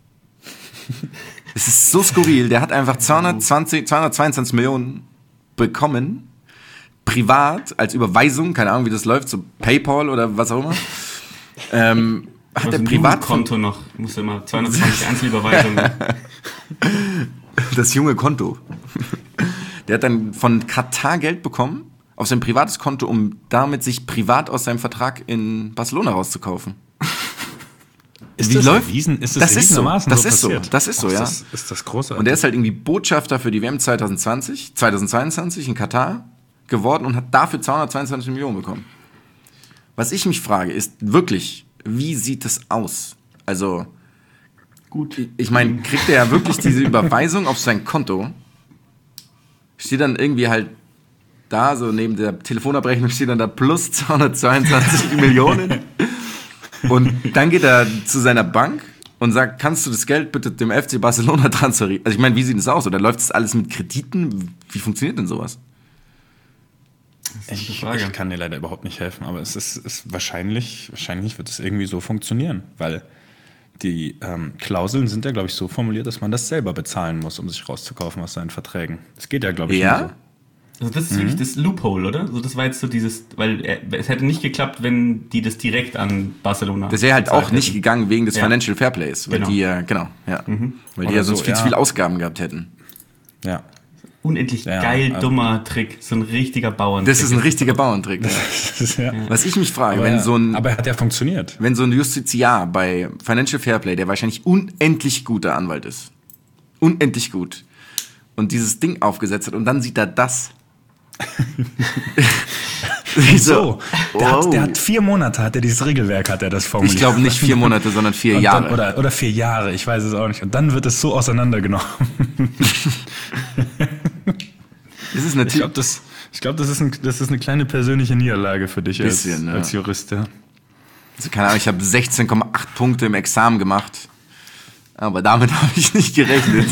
Es ist so skurril. Der hat einfach zweihundertzwanzig, zweihundertzweiundzwanzig Millionen bekommen. Privat, als Überweisung. Keine Ahnung, wie das läuft. So PayPal oder was auch immer. Ähm, hat der Privatkonto noch. Muss immer zweihundertzwanzig Einzelüberweisungen. Das junge Konto. Der hat dann von Katar Geld bekommen auf sein privates Konto, um damit sich privat aus seinem Vertrag in Barcelona rauszukaufen. Ist Wie das läuft? Erwiesen? Ist Das ist so. erwiesenermaßen Das so ist so. passiert? Das ist so, Ach, ja. Ist das, ist das großartig. Und der ist halt irgendwie Botschafter für die W M zwanzig zwanzig, zweitausendzweiundzwanzig in Katar geworden und hat dafür zweihundertzweiundzwanzig Millionen bekommen. Was ich mich frage, ist wirklich, wie sieht es aus? Also, Gut. ich meine, kriegt er ja wirklich diese Überweisung auf sein Konto? Steht dann irgendwie halt da, so neben der Telefonabrechnung steht dann da plus zweihundertzweiundzwanzig Millionen. Und dann geht er zu seiner Bank und sagt, kannst du das Geld bitte dem F C Barcelona transferieren? Also ich meine, wie sieht das aus? Oder läuft das alles mit Krediten? Wie funktioniert denn sowas? Das ist Ich, eine Frage. ich kann dir leider überhaupt nicht helfen, aber es ist, ist wahrscheinlich, wahrscheinlich wird es irgendwie so funktionieren, weil die ähm, Klauseln sind ja, glaube ich, so formuliert, dass man das selber bezahlen muss, um sich rauszukaufen aus seinen Verträgen. Das geht ja, glaube ich, Ja? nur so. Also das ist wirklich das Loophole, oder? Also das war jetzt so dieses, weil er, es hätte nicht geklappt, wenn die das direkt an Barcelona. Das wäre halt bezahlt auch nicht hätten. gegangen wegen des Ja. Financial Fairplays, weil Genau. die ja, genau, ja, weil die Oder ja sonst so, viel zu ja. viele Ausgaben gehabt hätten. Ja. Unendlich Ja, geil, aber- dummer Trick. So ein richtiger Bauerntrick. Das ist ein richtiger Bauerntrick. Das ist ja. Was ich mich frage, Aber, wenn ja, so ein aber er hat ja funktioniert. wenn so ein Justiziar bei Financial Fairplay, der wahrscheinlich unendlich guter Anwalt ist, unendlich gut, und dieses Ding aufgesetzt hat und dann sieht er das. Ich So, der, wow. hat, der hat vier Monate, hat er dieses Regelwerk, hat er das formuliert. Ich glaube nicht vier Monate, sondern vier Und Jahre. Dann, oder, oder vier Jahre, ich weiß es auch nicht. Und dann wird es so auseinandergenommen. Das ist Ich natürlich. glaube, das, ich glaub, das, ist ein, das ist eine kleine persönliche Niederlage für dich als, Bisschen, ja. als Jurist. Ja. Also keine Ahnung, ich habe sechzehn Komma acht Punkte im Examen gemacht. Aber damit habe ich nicht gerechnet.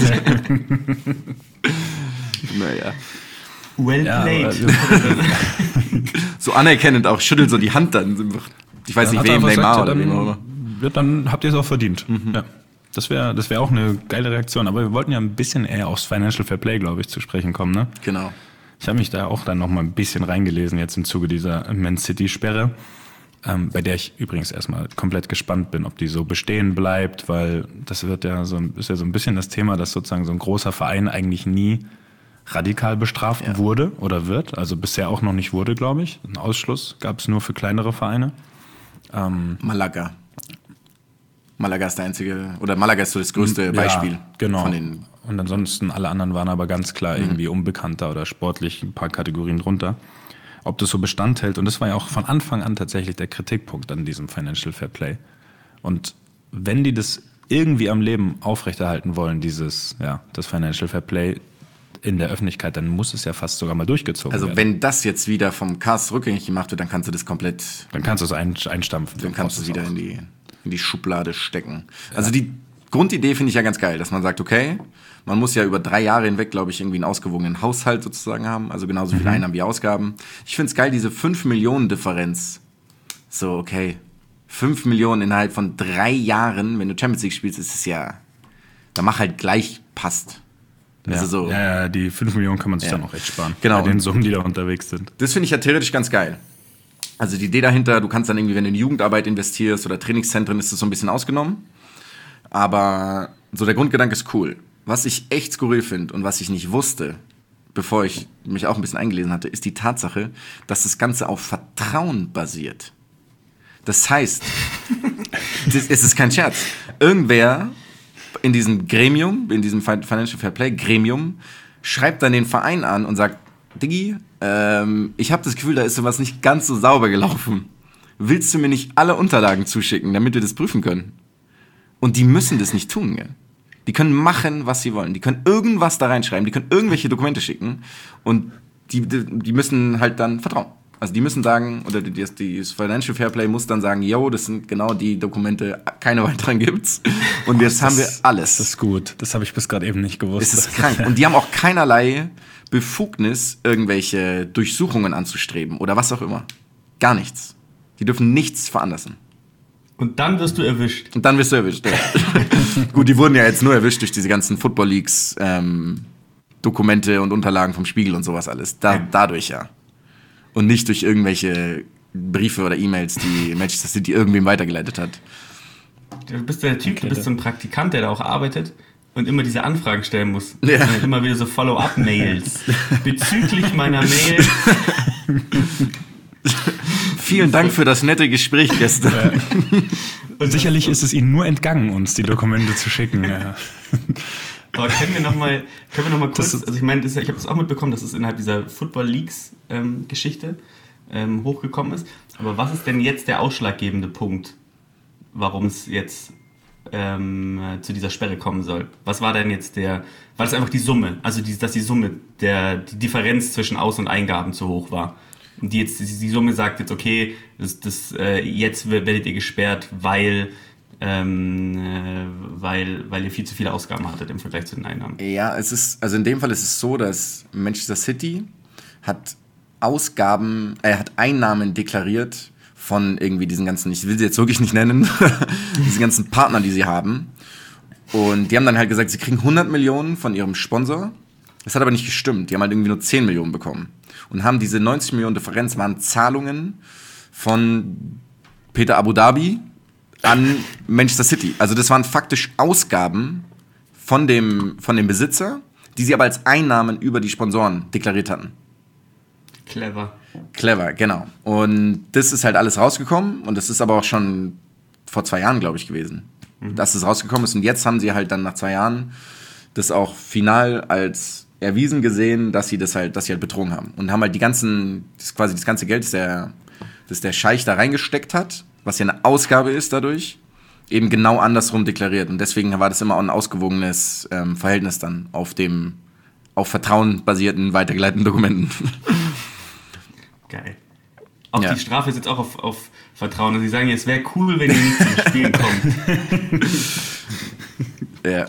Naja. Well Ja, played. aber- So anerkennend auch, schüttelt so die Hand dann. Ich weiß Dann nicht, hat er wem, einfach Neymar gesagt, oder ja, wem auch immer. dann, ja, dann habt ihr es auch verdient. Ja. Das wäre das wär auch eine geile Reaktion. Aber wir wollten ja ein bisschen eher aufs Financial Fair Play, glaube ich, zu sprechen kommen. Ne? Genau. Ich habe mich da auch dann noch mal ein bisschen reingelesen jetzt im Zuge dieser Man City-Sperre, ähm, bei der ich übrigens erstmal komplett gespannt bin, ob die so bestehen bleibt, weil das wird ja so, ist ja so ein bisschen das Thema, dass sozusagen so ein großer Verein eigentlich nie radikal bestraft Ja. wurde oder wird. Also bisher auch noch nicht wurde, glaube ich. Einen Ausschluss gab es nur für kleinere Vereine. Malaga. Malaga ist der einzige, oder Malaga ist so das größte Beispiel. Ja, genau. Von den, Und ansonsten alle anderen waren aber ganz klar irgendwie unbekannter oder sportlich ein paar Kategorien drunter. Ob das so Bestand hält. Und das war ja auch von Anfang an tatsächlich der Kritikpunkt an diesem Financial Fair Play. Und wenn die das irgendwie am Leben aufrechterhalten wollen, dieses, ja, das Financial Fair Play in der Öffentlichkeit, dann muss es ja fast sogar mal durchgezogen also werden. wenn das jetzt wieder vom Cast rückgängig gemacht wird, dann kannst du das komplett, Dann kannst du es ein, einstampfen. dann kannst du es brauchst wieder auch. in die, in die Schublade stecken. Also die Grundidee finde ich ja ganz geil, dass man sagt, okay, man muss ja über drei Jahre hinweg, glaube ich, irgendwie einen ausgewogenen Haushalt sozusagen haben, also genauso viele Einnahmen wie Ausgaben. Ich finde es geil, diese fünf Millionen Differenz. So, okay, fünf Millionen innerhalb von drei Jahren, wenn du Champions League spielst, ist es ja, dann mach halt gleich passt. Ja. Also so. ja, ja, die fünf Millionen kann man sich Ja. dann auch echt sparen. Genau. Bei den Summen, die da unterwegs sind. Das finde ich ja theoretisch ganz geil. Also die Idee dahinter, du kannst dann irgendwie, wenn du in Jugendarbeit investierst oder Trainingszentren, ist das so ein bisschen ausgenommen. Aber so der Grundgedanke ist cool. Was ich echt skurril finde und was ich nicht wusste, bevor ich mich auch ein bisschen eingelesen hatte, ist die Tatsache, dass das Ganze auf Vertrauen basiert. Das heißt, das, es ist kein Scherz. Irgendwer in diesem Gremium, in diesem Financial Fair Play Gremium, schreibt dann den Verein an und sagt, Diggi, ähm, ich habe das Gefühl, da ist sowas nicht ganz so sauber gelaufen. Willst du mir nicht alle Unterlagen zuschicken, damit wir das prüfen können? Und die müssen das nicht tun, gell? Die können machen, was sie wollen. Die können irgendwas da reinschreiben, die können irgendwelche Dokumente schicken und die, die, die müssen halt dann vertrauen. Also die müssen sagen, oder das, das Financial Fairplay muss dann sagen, yo, das sind genau die Dokumente, keine weiteren gibt's. Und jetzt oh, haben wir alles. Das ist gut. Das habe ich bis gerade eben nicht gewusst. Das ist krank. Und die haben auch keinerlei Befugnis, irgendwelche Durchsuchungen anzustreben oder was auch immer. Gar nichts. Die dürfen nichts veranlassen. Und dann wirst du erwischt. Und dann wirst du erwischt, ja. Gut, die wurden ja jetzt nur erwischt durch diese ganzen Football Leagues, ähm, Dokumente und Unterlagen vom Spiegel und sowas alles. Da, ja. Dadurch ja. Und nicht durch irgendwelche Briefe oder E-Mails, die Manchester City irgendwem weitergeleitet hat. Du bist der Typ, okay, du bist so ein Praktikant, der da auch arbeitet und immer diese Anfragen stellen muss. Ja. Und immer wieder so Follow-up-Mails. Bezüglich meiner Mail. Vielen Dank für das nette Gespräch gestern. Ja. Und sicherlich ist es Ihnen nur entgangen, uns die Dokumente zu schicken. Ja. Aber können wir noch mal, können wir noch mal kurz, also ich meine, das, ich habe das auch mitbekommen, dass es innerhalb dieser Football Leagues ähm, Geschichte ähm, hochgekommen ist. Aber was ist denn jetzt der ausschlaggebende Punkt, warum es jetzt ähm, zu dieser Sperre kommen soll? Was war denn jetzt der, war das einfach die Summe, also die, dass die Summe, der, die Differenz zwischen Aus- und Eingaben zu hoch war? Und die jetzt, die, die Summe sagt jetzt, okay, das, das, äh, jetzt werdet ihr gesperrt, weil Ähm, äh, weil, weil ihr viel zu viele Ausgaben hattet im Vergleich zu den Einnahmen. Ja, es ist, also in dem Fall ist es so, dass Manchester City hat Ausgaben, er äh, hat Einnahmen deklariert von irgendwie diesen ganzen, ich will sie jetzt wirklich nicht nennen, diesen ganzen Partnern, die sie haben. Und die haben dann halt gesagt, sie kriegen hundert Millionen von ihrem Sponsor. Das hat aber nicht gestimmt. Die haben halt irgendwie nur zehn Millionen bekommen. Und haben diese neunzig Millionen Differenz, waren Zahlungen von Peter Abu Dhabi an Manchester City. Also das waren faktisch Ausgaben von dem, von dem Besitzer, die sie aber als Einnahmen über die Sponsoren deklariert hatten. Clever. Clever, genau. Und das ist halt alles rausgekommen und das ist aber auch schon vor zwei Jahren, glaube ich, gewesen, mhm. dass es rausgekommen ist. Und jetzt haben sie halt dann nach zwei Jahren das auch final als erwiesen gesehen, dass sie das halt, dass sie halt betrogen haben. Und haben halt die ganzen, das quasi das ganze Geld, das der, das der Scheich da reingesteckt hat, was ja eine Ausgabe ist dadurch, eben genau andersrum deklariert. Und deswegen war das immer auch ein ausgewogenes ähm, Verhältnis dann auf dem auf Vertrauen basierten, weitergeleiteten Dokumenten. Geil. Auch ja. Die Strafe ist jetzt auch auf, auf Vertrauen. Also sie sagen, es wäre cool, wenn ihr nicht zum Spielen kommt. Ja.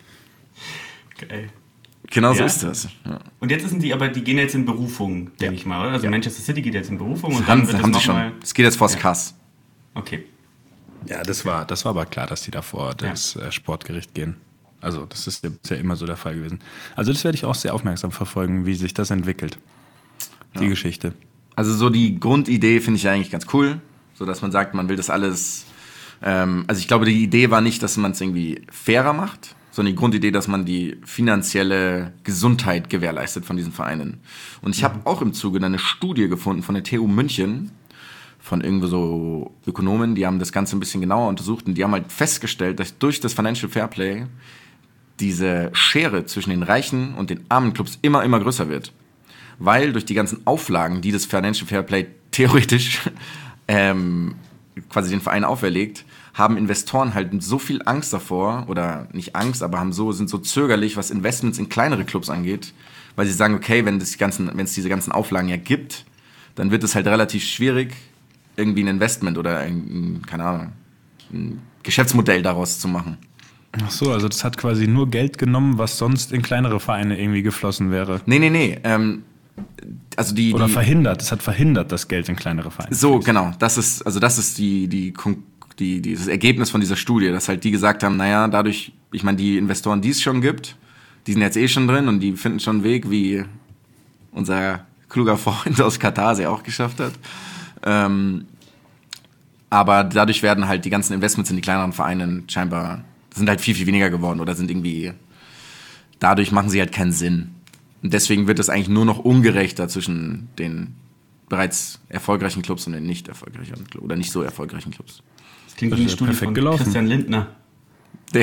Geil. Genau so ja. ist das. Ja. Und jetzt sind die, aber die gehen jetzt in Berufung, denke ja. ich mal, oder? Also ja. Manchester City geht jetzt in Berufung und haben, dann wird haben das sie schon. Mal Es geht jetzt vors ja. Kass. Okay. Ja, das war, das war aber klar, dass die davor das ja. Sportgericht gehen. Also das ist ja immer so der Fall gewesen. Also das werde ich auch sehr aufmerksam verfolgen, wie sich das entwickelt, die ja. Geschichte. Also so die Grundidee finde ich ja eigentlich ganz cool, so dass man sagt, man will das alles, ähm, also ich glaube, die Idee war nicht, dass man es irgendwie fairer macht, sondern die Grundidee, dass man die finanzielle Gesundheit gewährleistet von diesen Vereinen. Und ich mhm. habe auch im Zuge eine Studie gefunden von der T U München, von irgendwo so Ökonomen, die haben das Ganze ein bisschen genauer untersucht und die haben halt festgestellt, dass durch das Financial Fairplay diese Schere zwischen den reichen und den armen Clubs immer, immer größer wird. Weil durch die ganzen Auflagen, die das Financial Fairplay theoretisch ähm, quasi den Verein auferlegt, haben Investoren halt so viel Angst davor, oder nicht Angst, aber haben so, sind so zögerlich, was Investments in kleinere Clubs angeht, weil sie sagen, okay, wenn das ganzen, wenn es diese ganzen Auflagen ja gibt, dann wird es halt relativ schwierig, irgendwie ein Investment oder ein, keine Ahnung, ein Geschäftsmodell daraus zu machen. Ach so, also das hat quasi nur Geld genommen, was sonst in kleinere Vereine irgendwie geflossen wäre. Nee, nee, nee. Ähm, also die, Oder die, verhindert, es hat verhindert, dass Geld in kleinere Vereine So, fließt. genau. Das ist, also das ist die, die, die, die, das Ergebnis von dieser Studie, dass halt die gesagt haben, naja, dadurch, ich meine, die Investoren, die es schon gibt, die sind jetzt eh schon drin und die finden schon einen Weg, wie unser kluger Freund aus Katar es ja auch geschafft hat. Ähm, aber dadurch werden halt die ganzen Investments in die kleineren Vereine scheinbar, sind halt viel, viel weniger geworden oder sind irgendwie, dadurch machen sie halt keinen Sinn. Und deswegen wird es eigentlich nur noch ungerechter zwischen den bereits erfolgreichen Clubs und den nicht erfolgreichen Clubs oder nicht so erfolgreichen Clubs. Das klingt wie eine Studie von gelaufen. Christian Lindner. Der,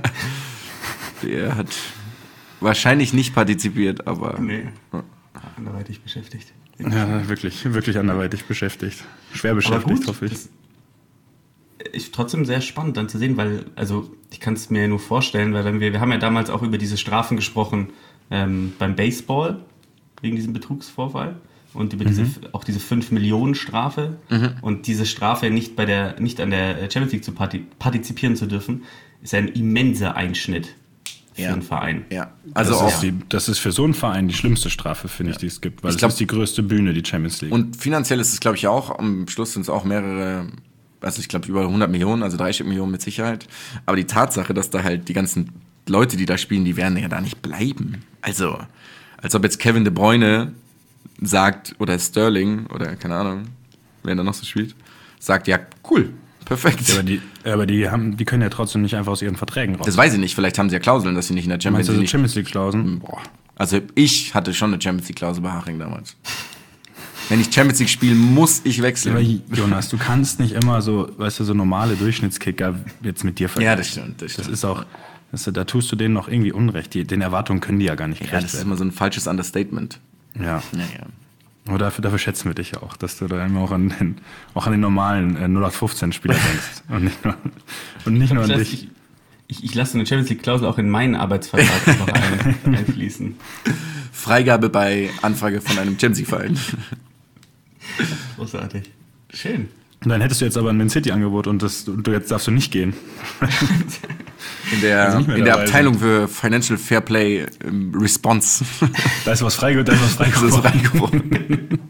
der hat wahrscheinlich nicht partizipiert, aber... Nee, anderweitig beschäftigt. Ja, wirklich, wirklich anderweitig beschäftigt. Schwer beschäftigt, hoffe ich. Das ist trotzdem sehr spannend dann zu sehen, weil, also ich kann es mir nur vorstellen, weil wenn wir, wir haben ja damals auch über diese Strafen gesprochen ähm, beim Baseball, wegen diesem Betrugsvorfall. und über diese, auch diese fünf Millionen Strafe Mhm. und diese Strafe nicht bei der, nicht an der Champions League zu parti- partizipieren zu dürfen, ist ein immenser Einschnitt für Ja. den Verein. Ja, also das, auch. ist die, das ist für so einen Verein die schlimmste Strafe, finde ich, die es gibt, weil Ich es glaub- ist die größte Bühne, die Champions League. Und finanziell ist es, glaube ich, auch, am Schluss sind es auch mehrere, also ich glaube über hundert Millionen, also dreißig Millionen mit Sicherheit. Aber die Tatsache, dass da halt die ganzen Leute, die da spielen, die werden ja da nicht bleiben. Also, als ob jetzt Kevin De Bruyne sagt, oder Sterling, oder keine Ahnung, wer da noch so spielt, sagt, ja, cool, perfekt. Ja, aber die, aber die, haben, die können ja trotzdem nicht einfach aus ihren Verträgen raus. Das weiß ich nicht, vielleicht haben sie ja Klauseln, dass sie nicht in der Champions Meinst du so League... Champions League-Klauseln? Boah. Also ich hatte schon eine Champions League-Klausel bei Haching damals. Wenn ich Champions League spiele, muss ich Aber wechseln. Jonas, du kannst nicht immer so, weißt du, so normale Durchschnittskicker jetzt mit dir vergleichen. Ja, das stimmt, das stimmt. Das ist auch, das, da tust du denen noch irgendwie Unrecht. Die, den Erwartungen können die ja gar nicht Ja, gerecht das ist werden. immer so ein falsches Understatement. Ja. Ja, ja. Aber dafür, dafür schätzen wir dich ja auch, dass du da immer auch an den, auch an den normalen äh, null acht fünfzehn Spieler denkst. Und nicht nur, und nicht nur Ich an lasse, dich. ich, ich, ich lasse eine Champions League-Klausel auch in meinen Arbeitsvertrag noch ein, einfließen. Freigabe bei Anfrage von einem Champions League-Verein. Großartig. Schön. Und dann hättest du jetzt aber ein Man City-Angebot und, das, und du jetzt darfst du nicht gehen. In der, Also nicht mehr in der dabei Abteilung für Financial Fair Play ähm, Response. Da ist was frei, da ist was frei Das ist frei geworden.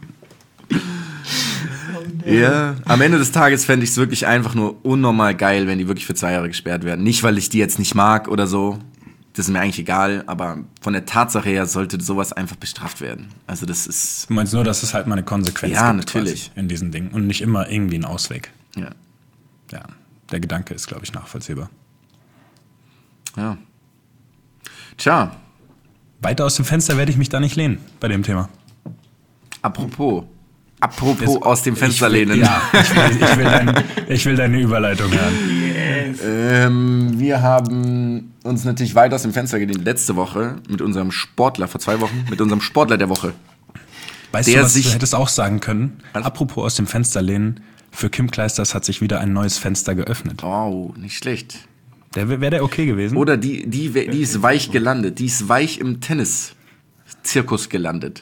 Ja, am Ende des Tages fände ich es wirklich einfach nur unnormal geil, wenn die wirklich für zwei Jahre gesperrt werden. Nicht, weil ich die jetzt nicht mag oder so. Das ist mir eigentlich egal, aber von der Tatsache her sollte sowas einfach bestraft werden. Also das ist, Du meinst nur, dass es halt mal eine Konsequenz Ja, gibt natürlich. quasi in diesen Dingen und nicht immer irgendwie ein Ausweg. ja, Ja, der Gedanke ist, glaube ich, nachvollziehbar. ja. Tja, Weiter aus dem Fenster werde ich mich da nicht lehnen bei dem Thema. apropos, apropos Jetzt- aus dem Fenster ich will, lehnen. Ja, ich will, ich, will dein, ich will deine Überleitung hören. Ähm, wir haben uns natürlich weit aus dem Fenster gelehnt letzte Woche mit unserem Sportler, vor zwei Wochen, mit unserem Sportler der Woche. Weißt Der du, was sich- du hättest auch sagen können? Was? Apropos aus dem Fenster lehnen, für Kim Kleisters hat sich wieder ein neues Fenster geöffnet. Oh, nicht schlecht. Der wäre der okay gewesen? Oder die, die, die ist weich gelandet. Die ist weich im Tennis-Zirkus gelandet.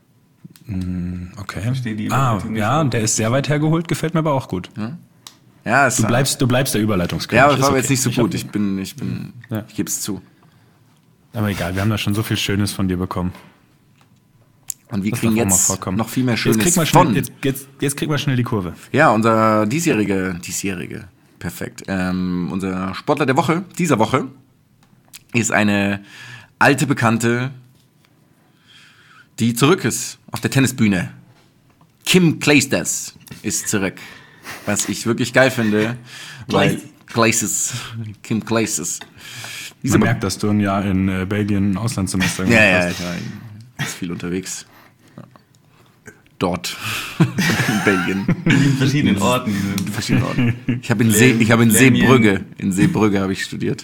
Okay. Verstehe die Ah, Überleitung nicht. ja, der ist sehr weit hergeholt, gefällt mir aber auch gut. Ja, es Du bleibst, du bleibst der Überleitungskönig. ja, aber es ist war aber okay. jetzt nicht so Ich gut. hab- Ich bin, ich bin, Ja. ich gebe es zu. Aber egal, wir haben da schon so viel Schönes von dir bekommen. Und wir Das kriegen darf auch mal jetzt vorkommen. noch viel mehr Jetzt Schönes krieg mal schnell, von. jetzt, jetzt, jetzt krieg mal schnell die Kurve. Ja, unser diesjährige, diesjährige, perfekt. Ähm, unser Sportler der Woche, dieser Woche, ist eine alte Bekannte, die zurück ist auf der Tennisbühne. Kim Clijsters ist zurück. Was ich wirklich geil finde. Weil Clijsters. Kim Clijsters. Diese Man merkt, dass du ein Jahr in äh, Belgien ein Auslandssemester Ja, ja, hast. ich war ist viel unterwegs. Dort. In Belgien. In verschiedenen Orten. In verschiedenen Orten. Ich habe in, See, ich hab in Flämien. Seebrügge, in Seebrügge habe ich studiert.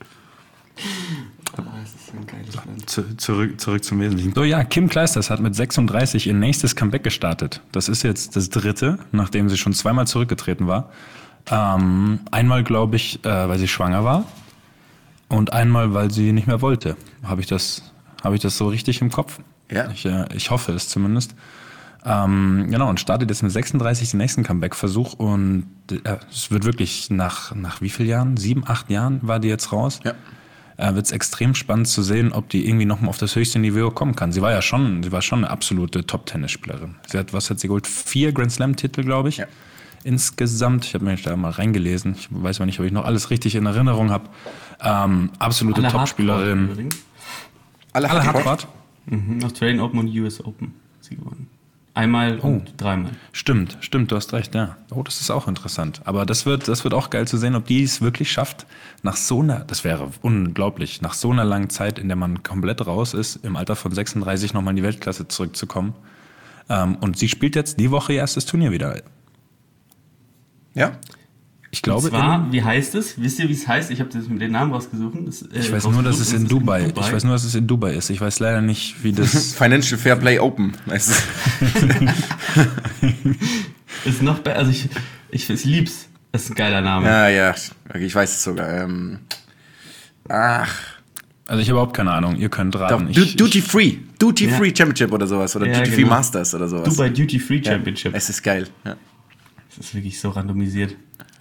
Oh, das ist ein geiles Land. Zu, zurück, zurück zum Wesentlichen. So, ja, Kim Kleisters hat mit sechsunddreißig ihr nächstes Comeback gestartet. Das ist jetzt das dritte, nachdem sie schon zweimal zurückgetreten war. Ähm, einmal, glaube ich, äh, weil sie schwanger war. Und einmal, weil sie nicht mehr wollte. Habe ich das, habe ich das so richtig im Kopf? Ja. Ich, äh, ich hoffe es zumindest. Ähm, genau, und startet jetzt mit sechsunddreißig den nächsten Comeback-Versuch. Und äh, es wird wirklich nach, nach wie vielen Jahren? Sieben, acht Jahren war die jetzt raus. Ja. Äh, wird es extrem spannend zu sehen, ob die irgendwie nochmal auf das höchste Niveau kommen kann. Sie war ja schon, sie war schon eine absolute Top-Tennisspielerin. Sie hat, was hat sie geholt? Vier Grand Slam-Titel, glaube ich. Ja. Insgesamt. Ich habe mir da mal reingelesen. Ich weiß aber nicht, ob ich noch alles richtig in Erinnerung habe. Ähm, absolute Alle Top-Spielerin. Hardcore übrigens. Alle, Alle Hardcore? Hardcourt? Mhm. Australian Open und U S Open hat sie gewonnen. Einmal und dreimal. Stimmt, stimmt, du hast recht, ja. Oh, das ist auch interessant. Aber das wird, das wird auch geil zu sehen, ob die es wirklich schafft, nach so einer, das wäre unglaublich, nach so einer langen Zeit, in der man komplett raus ist, im Alter von sechsunddreißig nochmal in die Weltklasse zurückzukommen. Ähm, und sie spielt jetzt die Woche ihr erstes Turnier wieder. Ja. Ich glaube, Und zwar, in, wie heißt es? Wisst ihr, wie es heißt? Ich habe den Namen rausgesucht. Das, äh, ich weiß nur, dass es in rausgesucht. Dubai, ist ich weiß nur, dass es in Dubai ist. Ich weiß leider nicht, wie das, Financial Fair Play Open. Weißt du? Ist noch besser. Also ich, ich, ich lieb's. Das ist ein geiler Name. Ja, ja. Okay, ich weiß es sogar. Ähm, ach. Also ich habe überhaupt keine Ahnung, ihr könnt raten. Doch, du, ich, Duty Free. Duty Ja. Free Championship oder sowas. Oder Ja, Duty Free genau. Masters oder sowas. Dubai Duty Free Ja, Championship. es ist geil. Ja. Das ist wirklich so randomisiert.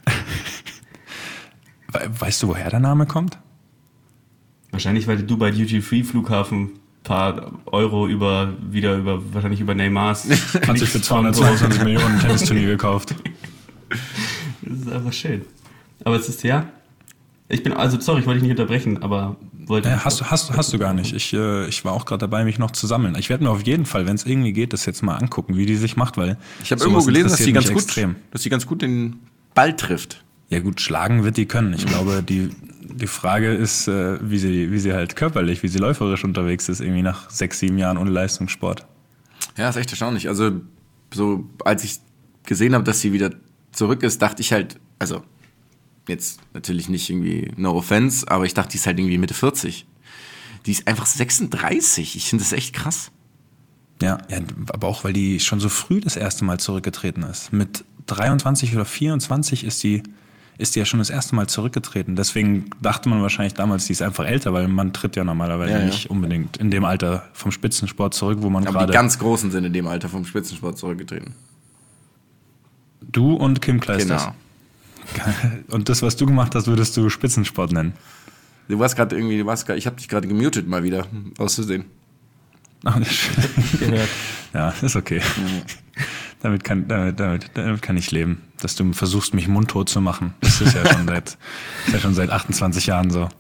We- weißt du, woher der Name kommt? Wahrscheinlich, weil der Dubai Duty Free Flughafen ein paar Euro über, wieder über, wahrscheinlich über Neymars. Hat sich für zweihundertzweiundzwanzig Millionen ein Tennisturnier gekauft. Das ist einfach schön. Aber es ist, ja. Ich bin, also, sorry, ich wollte dich nicht unterbrechen, aber wollte. Äh, hast, du, hast, hast du gar nicht. Ich, äh, ich war auch gerade dabei, mich noch zu sammeln. Ich werde mir auf jeden Fall, wenn es irgendwie geht, das jetzt mal angucken, wie die sich macht, weil Ich habe sowas irgendwo gelesen, dass sie interessiert ganz mich gut, extrem. dass sie ganz gut den Ball trifft. Ja gut, schlagen wird die können. Ich glaube, die, die Frage ist, äh, wie, sie, wie sie halt körperlich, wie sie läuferisch unterwegs ist, irgendwie nach sechs, sieben Jahren ohne Leistungssport. Ja, ist echt erstaunlich. Also, so als ich gesehen habe, dass sie wieder zurück ist, dachte ich halt, also jetzt natürlich nicht irgendwie no offense, aber ich dachte, die ist halt irgendwie Mitte vierzig. Die ist einfach sechsunddreißig. Ich finde das echt krass. Ja, ja, aber auch, weil die schon so früh das erste Mal zurückgetreten ist. Mit dreiundzwanzig oder vierundzwanzig ist die, ist die ja schon das erste Mal zurückgetreten. Deswegen dachte man wahrscheinlich damals, die ist einfach älter, weil man tritt ja normalerweise Ja, ja. nicht unbedingt in dem Alter vom Spitzensport zurück, wo man Aber gerade... die ganz Großen sind in dem Alter vom Spitzensport zurückgetreten. Du und Kim Kleisters. Genau. Und das, was du gemacht hast, würdest du Spitzensport nennen. Du warst gerade irgendwie, du warst grad, ich habe dich gerade gemutet mal wieder, auszusehen. Ach, das ist- gehört. Ja, ist okay. Damit kann, damit, damit, damit kann ich leben. Dass du versuchst, mich mundtot zu machen. Das ist ja schon seit, ist ja schon seit achtundzwanzig Jahren so.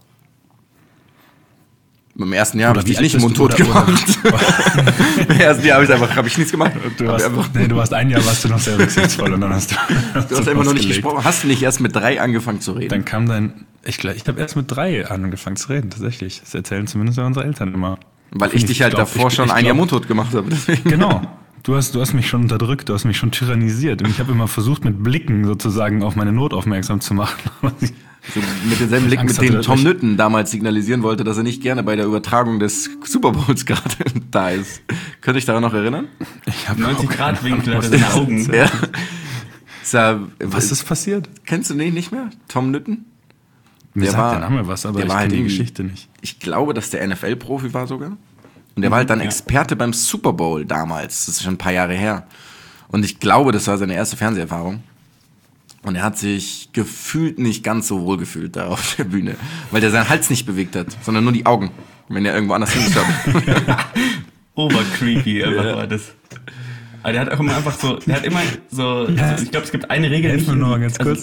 Beim ersten Jahr habe Oder ich wie dich alt nicht bist du? mundtot Oder- gemacht. Beim ersten Jahr habe ich einfach, habe ich nichts gemacht. Du Hab warst, einfach, nee, du warst ein Jahr, warst du noch sehr rücksichtsvoll und dann hast du. du hast einfach noch nicht gesprochen. Hast du nicht erst mit drei angefangen zu reden? Dann kam dein. Ich, glaub- ich habe erst mit drei angefangen zu reden, tatsächlich. Das erzählen zumindest unsere Eltern immer. Weil ich dich halt glaub, davor ich- schon ich ein Jahr glaub- mundtot gemacht habe. Deswegen. Genau. Du hast, du hast mich schon unterdrückt, du hast mich schon tyrannisiert. Und ich habe immer versucht, mit Blicken sozusagen auf meine Not aufmerksam zu machen. So mit demselben Blick, Angst mit dem hatte, Tom dass ich- Nütten damals signalisieren wollte, dass er nicht gerne bei der Übertragung des Super Bowls gerade da ist. Könnt ihr euch daran noch erinnern? Ich hab neunzig auch keine Grad Winkel Ahnung, hat was er seine das Augen. Ja. Ist ja, Was ist passiert? Kennst du den nicht mehr? Tom Nütten? Mir Der sagt war- der Name was, aber der ich war kenne halt die irgendwie- Geschichte nicht. Ich glaube, dass der N F L-Profi war sogar. Und der war halt dann ja. Experte beim Super Bowl damals. Das ist schon ein paar Jahre her. Und ich glaube, das war seine erste Fernseherfahrung. Und er hat sich gefühlt nicht ganz so wohl gefühlt da auf der Bühne. Weil der seinen Hals nicht bewegt hat, sondern nur die Augen. Wenn er irgendwo anders hingeschaut hat. Obercreepy einfach Ja. war das. Aber der hat auch immer einfach so, der hat immer so, also ich glaube, es gibt eine Regel Helf nicht mir in noch die- mal ganz also kurz.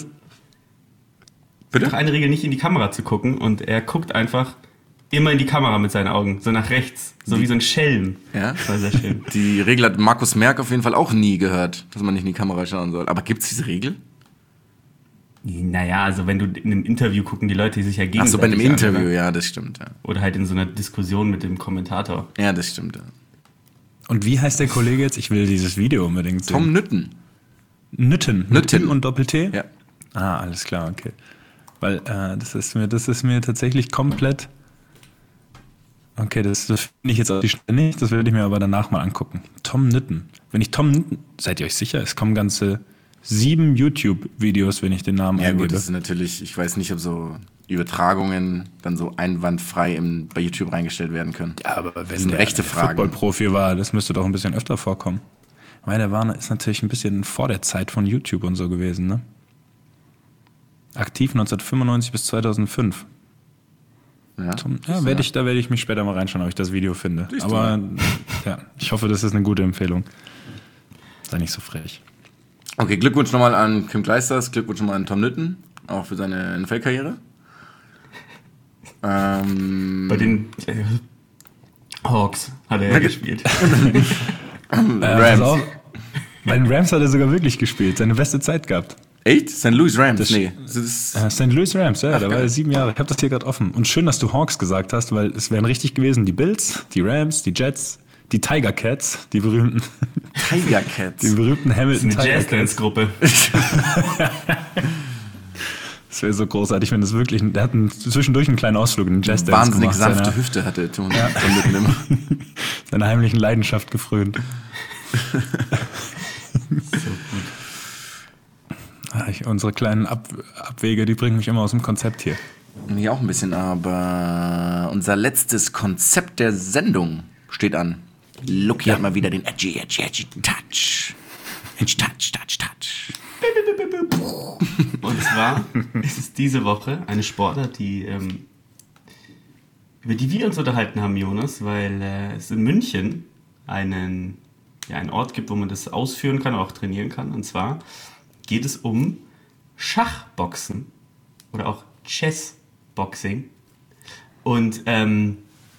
Es gibt auch eine Regel nicht in die Kamera zu gucken und er guckt einfach immer in die Kamera mit seinen Augen, so nach rechts, so wie so ein Schelm. Ja. Das war sehr schön. Die Regel hat Markus Merck auf jeden Fall auch nie gehört, dass man nicht in die Kamera schauen soll. Aber gibt es diese Regel? Naja, also wenn du in einem Interview gucken, die Leute sich ja Ach gegenseitig so, bei einem an, Interview, oder? ja, das stimmt. Ja, Oder halt in so einer Diskussion mit dem Kommentator. ja das stimmt. Ja. Und wie heißt der Kollege jetzt? Ich will dieses Video unbedingt sehen. Tom Nütten. Nütten. Mit Nütten. N und Doppel-T? Ja. Ah, alles klar, okay. Weil äh, das ist mir, das ist mir tatsächlich komplett. Okay, das, das finde ich jetzt auf die Stelle nicht, das werde ich mir aber danach mal angucken. Tom Nütten. Wenn ich Tom Nütten, seid ihr euch sicher? Es kommen ganze sieben YouTube-Videos, wenn ich den Namen Ja eingebe. gut, das ist natürlich, ich weiß nicht, ob so Übertragungen dann so einwandfrei im, bei YouTube reingestellt werden können. Ja, aber wenn sind der, rechte der Fragen. Football-Profi war, das müsste doch ein bisschen öfter vorkommen. Weil der Warner ist natürlich ein bisschen vor der Zeit von YouTube und so gewesen, ne? Aktiv neunzehnhundertfünfundneunzig bis zweitausendfünf. Ja, Tom, ja, werde ich, da werde ich mich später mal reinschauen, ob ich das Video finde. Siehst du Aber ja, ich hoffe, das ist eine gute Empfehlung. Sei nicht so frech. Okay, Glückwunsch nochmal an Kim Kleisters, Glückwunsch nochmal an Tom Nütten, auch für seine N F L-Karriere. Ähm, Bei den äh, Hawks hat er ja gespielt. Äh, Rams. pass auf, bei den Rams hat er sogar wirklich gespielt, seine beste Zeit gehabt. Echt? Sankt Louis Rams? Das- nee. Das ist, Äh, Saint Louis Rams, ja, Ach, da war geil. er sieben Jahre. Ich habe das hier gerade offen. Und schön, dass du Hawks gesagt hast, weil es wären richtig gewesen die Bills, die Rams, die Jets, die Tiger Cats, die berühmten, Tiger Cats. die berühmten Hamilton Eine Tiger Cats. Jazzdance-Gruppe. Das wäre so großartig, wenn das wirklich, der hat einen, zwischendurch einen kleinen Ausflug in den Jazz Dance Wahnsinnig gemacht, sanfte seiner, Hüfte hatte Tom, Tom Nütten immer. seiner heimlichen Leidenschaft gefrönt. Ah, ich, unsere kleinen Ab, Abwege, die bringen mich immer aus dem Konzept hier. Mich auch ein bisschen, aber unser letztes Konzept der Sendung steht an. Lucky ja. hat mal wieder den edgy, edgy, edgy Touch. Edgy Touch, Touch, Touch. Und zwar ist es diese Woche eine Sportart, die, ähm, über die wir uns unterhalten haben, Jonas, weil äh, es in München einen, ja, einen Ort gibt, wo man das ausführen kann, auch trainieren kann. Und zwar geht es um Schachboxen oder auch Chessboxing. Und ähm,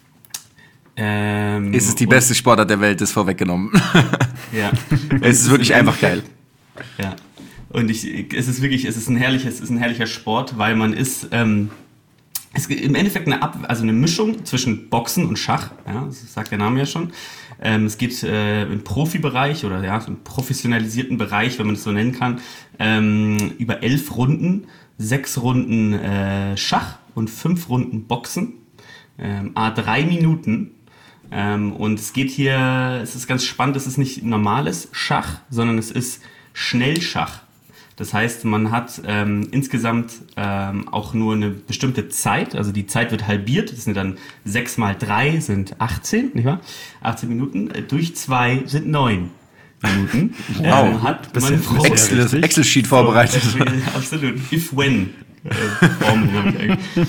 ähm, ist es die beste Sportart der Welt, ist vorweggenommen. Ja. Es ist wirklich einfach geil. Ja. Und ich, es ist wirklich, es ist ein herrliches, es ist ein herrlicher Sport, weil man ist, ähm, es ist im Endeffekt eine Ab, also eine Mischung zwischen Boxen und Schach. Ja, das sagt der Name ja schon. Ähm, es geht äh, im Profibereich oder ja, im professionalisierten Bereich, wenn man das so nennen kann, ähm, über elf Runden, sechs Runden äh, Schach und fünf Runden Boxen, ähm, à drei Minuten. Ähm, und es geht hier, es ist ganz spannend, es ist nicht normales Schach, sondern es ist Schnellschach. Das heißt, man hat ähm, insgesamt ähm, auch nur eine bestimmte Zeit, also die Zeit wird halbiert, das sind dann sechs mal drei sind achtzehn, nicht wahr? achtzehn Minuten, durch zwei sind neun Minuten. Wow, ähm, hat man pro Excel, Excel-Sheet vorbereitet. So, äh, absolut, if-when äh, Formeln habe ich eigentlich.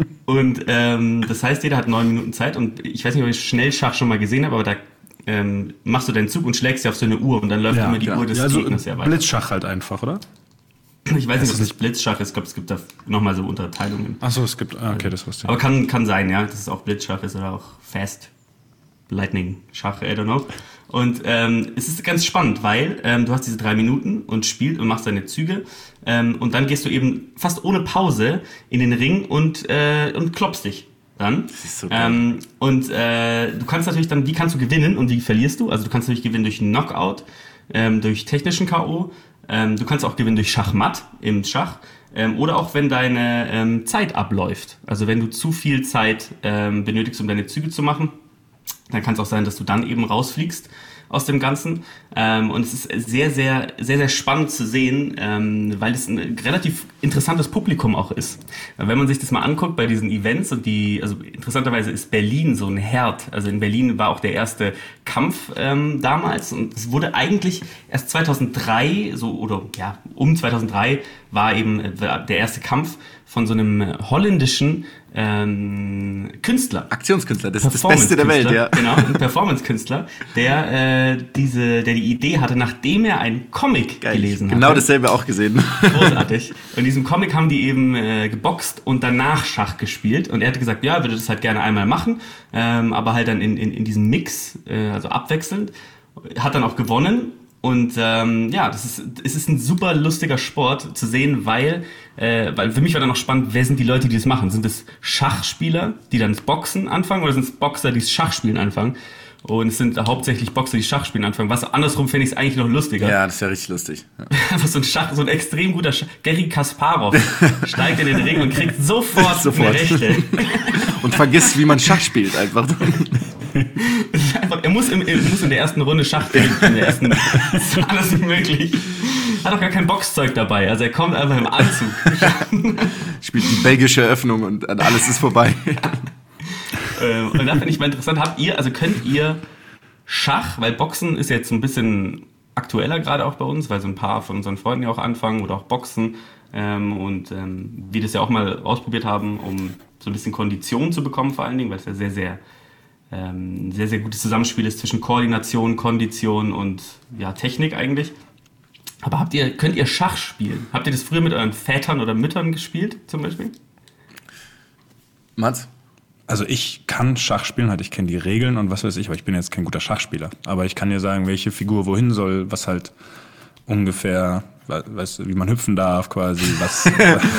Und ähm, das heißt, jeder hat neun Minuten Zeit und ich weiß nicht, ob ich Schnellschach schon mal gesehen habe, aber da ähm, machst du deinen Zug und schlägst dir auf so eine Uhr und dann läuft ja, immer die ja. Uhr des ja, also Gegners ja weiter. Blitzschach halt einfach, oder? Ich weiß nicht, ob das Blitzschach ist. Ich glaube, es gibt da nochmal so Unterteilungen. Achso, es gibt, okay, das wusste ich. Aber kann, kann sein, ja, dass es auch Blitzschach ist oder auch Fast Lightning Schach, I don't know. Und ähm, es ist ganz spannend, weil ähm, du hast diese drei Minuten und spielst und machst deine Züge ähm, und dann gehst du eben fast ohne Pause in den Ring und, äh, und klopfst dich dann. Das ist so ähm, und äh, du kannst natürlich dann, wie kannst du gewinnen und wie verlierst du? Also du kannst natürlich gewinnen durch Knockout, ähm, durch technischen K O. Ähm, du kannst auch gewinnen durch Schachmatt im Schach ähm, oder auch wenn deine ähm, Zeit abläuft. Also wenn du zu viel Zeit ähm, benötigst, um deine Züge zu machen, dann kann es auch sein, dass du dann eben rausfliegst aus dem Ganzen. Ähm, und es ist sehr, sehr, sehr, sehr spannend zu sehen, ähm, weil es ein relativ interessantes Publikum auch ist. Wenn man sich das mal anguckt bei diesen Events und die, also interessanterweise ist Berlin so ein Herd. Also in Berlin war auch der erste Kampf ähm, damals und es wurde eigentlich erst zweitausenddrei, so oder ja, um zweitausenddrei war eben der erste Kampf von so einem holländischen ähm, Künstler. Aktionskünstler, das ist das Beste der Welt, ja. Genau, ein Performance-Künstler, der, äh, diese, der die Idee hatte, nachdem er einen Comic Geil, gelesen hat. Genau dasselbe auch gesehen. Großartig. Und in diesem Comic haben die eben äh, geboxt und danach Schach gespielt. Und er hatte gesagt, ja, er würde das halt gerne einmal machen, ähm, aber halt dann in, in, in diesem Mix, äh, also abwechselnd. Hat dann auch gewonnen. Und ähm, ja, das ist, es ist ein super lustiger Sport zu sehen, weil, äh, weil für mich war dann noch spannend, wer sind die Leute, die das machen? Sind es Schachspieler, die dann das Boxen anfangen oder sind es Boxer, die das Schachspielen anfangen? Und es sind hauptsächlich Boxer, die Schachspielen anfangen. Was andersrum fände ich es eigentlich noch lustiger. Ja, das ist ja richtig lustig. Ja. Einfach so ein Schach, so ein extrem guter Schach. Garry Kasparov steigt in den Ring und kriegt sofort, sofort. eine Rechte. Und vergisst, wie man Schach spielt einfach. Einfach, er muss, im, er muss in der ersten Runde Schach spielen. In der ersten, das ist alles nicht möglich. Hat auch gar kein Boxzeug dabei. Also er kommt einfach im Anzug. Spielt die belgische Eröffnung und alles ist vorbei. ähm, und da finde ich mal interessant, habt ihr, also könnt ihr Schach, weil Boxen ist jetzt ein bisschen aktueller gerade auch bei uns, weil so ein paar von unseren Freunden ja auch anfangen oder auch Boxen ähm, und ähm, wir das ja auch mal ausprobiert haben, um so ein bisschen Kondition zu bekommen vor allen Dingen, weil es ja sehr, sehr ähm, sehr, sehr gutes Zusammenspiel ist zwischen Koordination, Kondition und ja, Technik eigentlich. Aber habt ihr, könnt ihr Schach spielen? Habt ihr das früher mit euren Vätern oder Müttern gespielt zum Beispiel? Mats? Also ich kann Schach spielen, halt ich kenne die Regeln und was weiß ich, aber ich bin jetzt kein guter Schachspieler. Aber ich kann dir sagen, welche Figur wohin soll, was halt ungefähr, weißt du, wie man hüpfen darf quasi, was...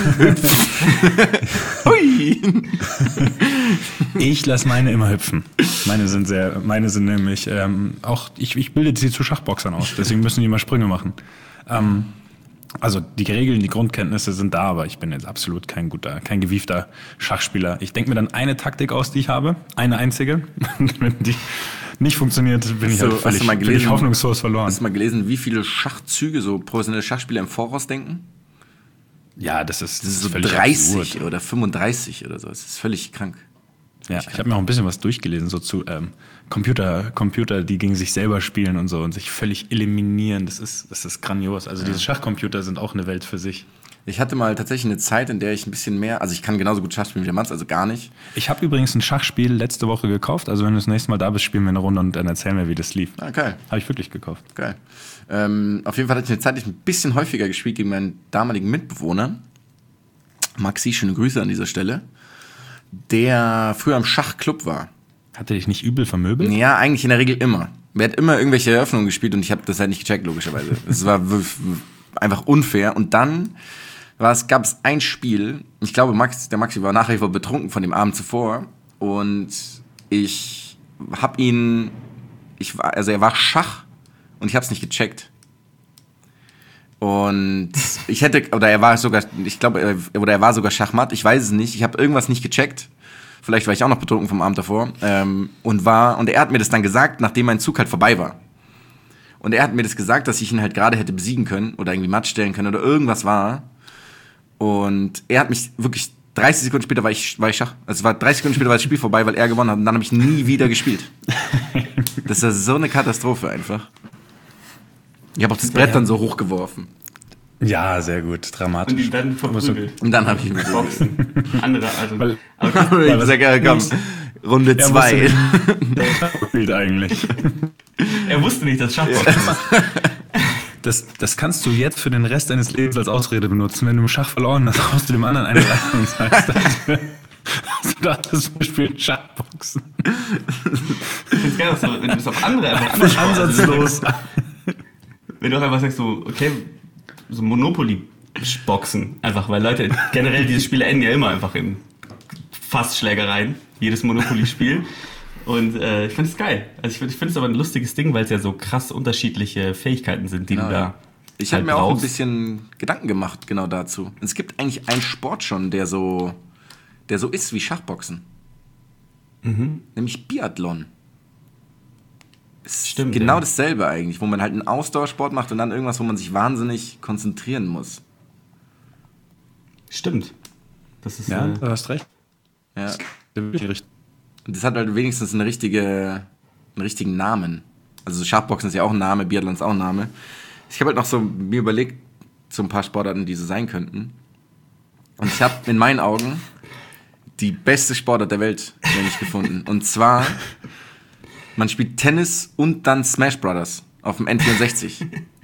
Hui! Ich lasse meine immer hüpfen. Meine sind sehr, meine sind nämlich ähm, auch, ich, ich bilde sie zu Schachboxern aus, deswegen müssen die immer Sprünge machen. Ähm, also die Regeln, die Grundkenntnisse sind da, aber ich bin jetzt absolut kein guter, kein gewiefter Schachspieler. Ich denke mir dann eine Taktik aus, die ich habe, eine einzige. Wenn die nicht funktioniert, bin ich so, halt völlig, hast du mal gelesen, bin ich hoffnungslos verloren. Hast du mal gelesen, wie viele Schachzüge so professionelle Schachspieler im Voraus denken? Ja, das ist, Das ist das so ist völlig dreißig absurd. oder fünfunddreißig oder so. Das ist völlig krank. Ja, ich habe mir auch ein bisschen was durchgelesen, so zu ähm, Computer, Computer, die gegen sich selber spielen und so und sich völlig eliminieren. Das ist, das ist grandios. Also ja. diese Schachcomputer sind auch eine Welt für sich. Ich hatte mal tatsächlich eine Zeit, in der ich ein bisschen mehr, also ich kann genauso gut Schach spielen wie der Mats, also gar nicht. Ich habe übrigens ein Schachspiel letzte Woche gekauft. Also wenn du das nächste Mal da bist, spielen wir eine Runde und dann erzählen wir, wie das lief. Ah, geil. Habe ich wirklich gekauft. Geil. Ähm, auf jeden Fall hatte ich eine Zeit, ich ein bisschen häufiger gespielt gegen meinen damaligen Mitbewohner. Maxi, schöne Grüße an dieser Stelle. Der früher im Schachclub war. Hat er dich nicht übel vermöbelt? Ja, eigentlich in der Regel immer. Er hat immer irgendwelche Eröffnungen gespielt und ich habe das halt nicht gecheckt, logischerweise. Es war w- w- einfach unfair. Und dann gab es ein Spiel, ich glaube, Max, der Maxi war nachher vor betrunken von dem Abend zuvor und ich habe ihn, ich war, also er war Schach und ich habe es nicht gecheckt. Und ich hätte, oder er war sogar, ich glaube, oder er war sogar Schachmatt, ich weiß es nicht, ich habe irgendwas nicht gecheckt. Vielleicht war ich auch noch betrunken vom Abend davor. Ähm, und war, und er hat mir das dann gesagt, nachdem mein Zug halt vorbei war. Und er hat mir das gesagt, dass ich ihn halt gerade hätte besiegen können oder irgendwie matt stellen können oder irgendwas war. Und er hat mich wirklich, dreißig Sekunden später war ich, war ich Schach. Also es war dreißig Sekunden später war das Spiel vorbei, weil er gewonnen hat. Und dann habe ich nie wieder gespielt. Das ist so eine Katastrophe einfach. Ich habe auch das Brett dann so hochgeworfen. Ja, sehr gut, dramatisch. Und ihn dann verprügelt. Und dann habe ich ihn geprügelt. Boxen. Andere Art. Weil, Ich sag, ja, komm, Runde er zwei. spielt eigentlich. Er wusste nicht, dass Schachboxen ist. Das, das kannst du jetzt für den Rest deines Lebens als Ausrede benutzen. Wenn du im Schach verloren hast, haust du dem anderen eine rein und sagst, dass du dachtest, wir spielen Schachboxen. Ich find's geil, dass du, wenn du das auf andere einfach anders Ansatzlos. Wenn du auch einfach sagst, so, okay, so Monopoly-Boxen, einfach, weil Leute, generell diese Spiele enden ja immer einfach in Fassschlägereien, jedes Monopoly-Spiel. Und äh, ich finde es geil. Also ich, ich finde es aber ein lustiges Ding, weil es ja so krass unterschiedliche Fähigkeiten sind, die Genau, du da ja. Ich halt habe mir auch ein brauchst. bisschen Gedanken gemacht genau dazu. Es gibt eigentlich einen Sport schon, der so, der so ist wie Schachboxen. Mhm. Nämlich Biathlon. Ist Stimmt, genau ja. dasselbe eigentlich, wo man halt einen Ausdauersport macht und dann irgendwas, wo man sich wahnsinnig konzentrieren muss. Stimmt. Das ist Ja, äh, du hast recht. Ja. Richtig. Und das hat halt wenigstens eine richtige, einen richtigen Namen. Also Schachboxen ist ja auch ein Name, Biathlon ist auch ein Name. Ich habe halt noch so mir überlegt, so ein paar Sportarten, die so sein könnten. Und ich habe in meinen Augen die beste Sportart der Welt nämlich gefunden. Und zwar, man spielt Tennis und dann Smash Brothers auf dem N vierundsechzig.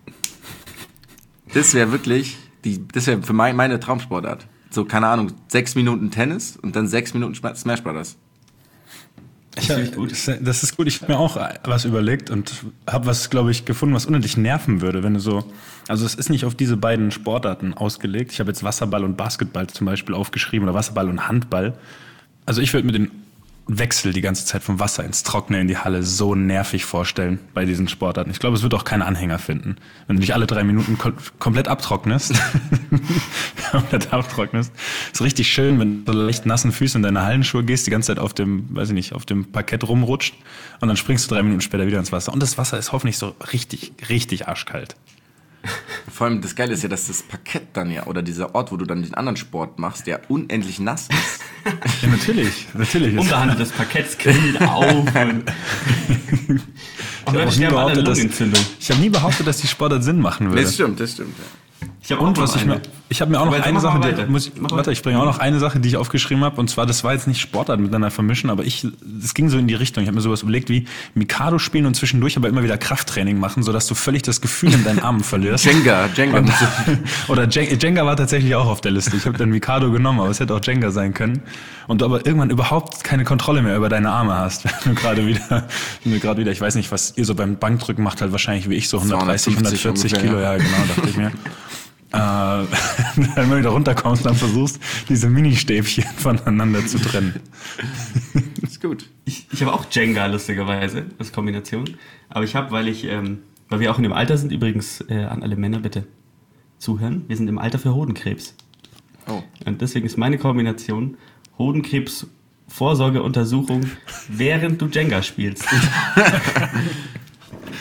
Das wäre wirklich, die, das wäre für mein, meine Traumsportart. So, keine Ahnung, sechs Minuten Tennis und dann sechs Minuten Smash Brothers. Ich, das, das ist gut. Ich habe mir auch was überlegt und habe was, glaube ich, gefunden, was unendlich nerven würde, wenn du so. Also es ist nicht auf diese beiden Sportarten ausgelegt. Ich habe jetzt Wasserball und Basketball zum Beispiel aufgeschrieben oder Wasserball und Handball. Also ich würde mir den Wechsel die ganze Zeit vom Wasser ins Trockene in die Halle so nervig vorstellen bei diesen Sportarten. Ich glaube, es wird auch keinen Anhänger finden. Wenn du dich alle drei Minuten kom- komplett abtrocknest, komplett abtrocknest, ist richtig schön, wenn du so leicht nassen Füßen in deine Hallenschuhe gehst, die ganze Zeit auf dem, weiß ich nicht, auf dem Parkett rumrutscht und dann springst du drei Minuten später wieder ins Wasser. Und das Wasser ist hoffentlich so richtig, richtig arschkalt. Vor allem das Geile ist ja, dass das Parkett dann ja, oder dieser Ort, wo du dann den anderen Sport machst, der unendlich nass ist. Ja, natürlich, natürlich. unbehandeltes Parkett quillt auf. Und Ich habe Leute nie sterben an der behauptet, dass, Lungenentzündung. ich habe nie behauptet, dass die Sportart Sinn machen würde. Das stimmt, das stimmt. Ja. Ich habe Und auch was noch ich mir, eine. ich habe mir auch noch Aber jetzt eine mach Sache, mal die, weiter. muss ich, Mach warte, weiter. ich bringe auch noch eine Sache, die ich aufgeschrieben habe, und zwar, das war jetzt nicht Sportart miteinander vermischen, aber ich, es ging so in die Richtung. Ich habe mir sowas überlegt wie Mikado spielen und zwischendurch aber immer wieder Krafttraining machen, sodass du völlig das Gefühl in deinen Armen verlierst. Jenga, Jenga. Und, oder Jen- Jenga war tatsächlich auch auf der Liste. Ich habe dann Mikado genommen, aber es hätte auch Jenga sein können. Und du aber irgendwann überhaupt keine Kontrolle mehr über deine Arme hast. Wenn du gerade wieder, wenn du gerade wieder, ich weiß nicht, was ihr so beim Bankdrücken macht, halt wahrscheinlich wie ich, so hundertdreißig, hundertvierzig ungefähr, Kilo, ja genau, dachte ich mir. Äh, wenn du wieder runterkommst, dann versuchst, diese Mini-Stäbchen voneinander zu trennen. Ist gut. Ich, ich habe auch Jenga, lustigerweise, als Kombination. Aber ich habe, weil ich, ähm, weil wir auch in dem Alter sind, übrigens äh, an alle Männer bitte zuhören, wir sind im Alter für Hodenkrebs. Oh. Und deswegen ist meine Kombination Hodenkrebs Vorsorgeuntersuchung, während du Jenga spielst.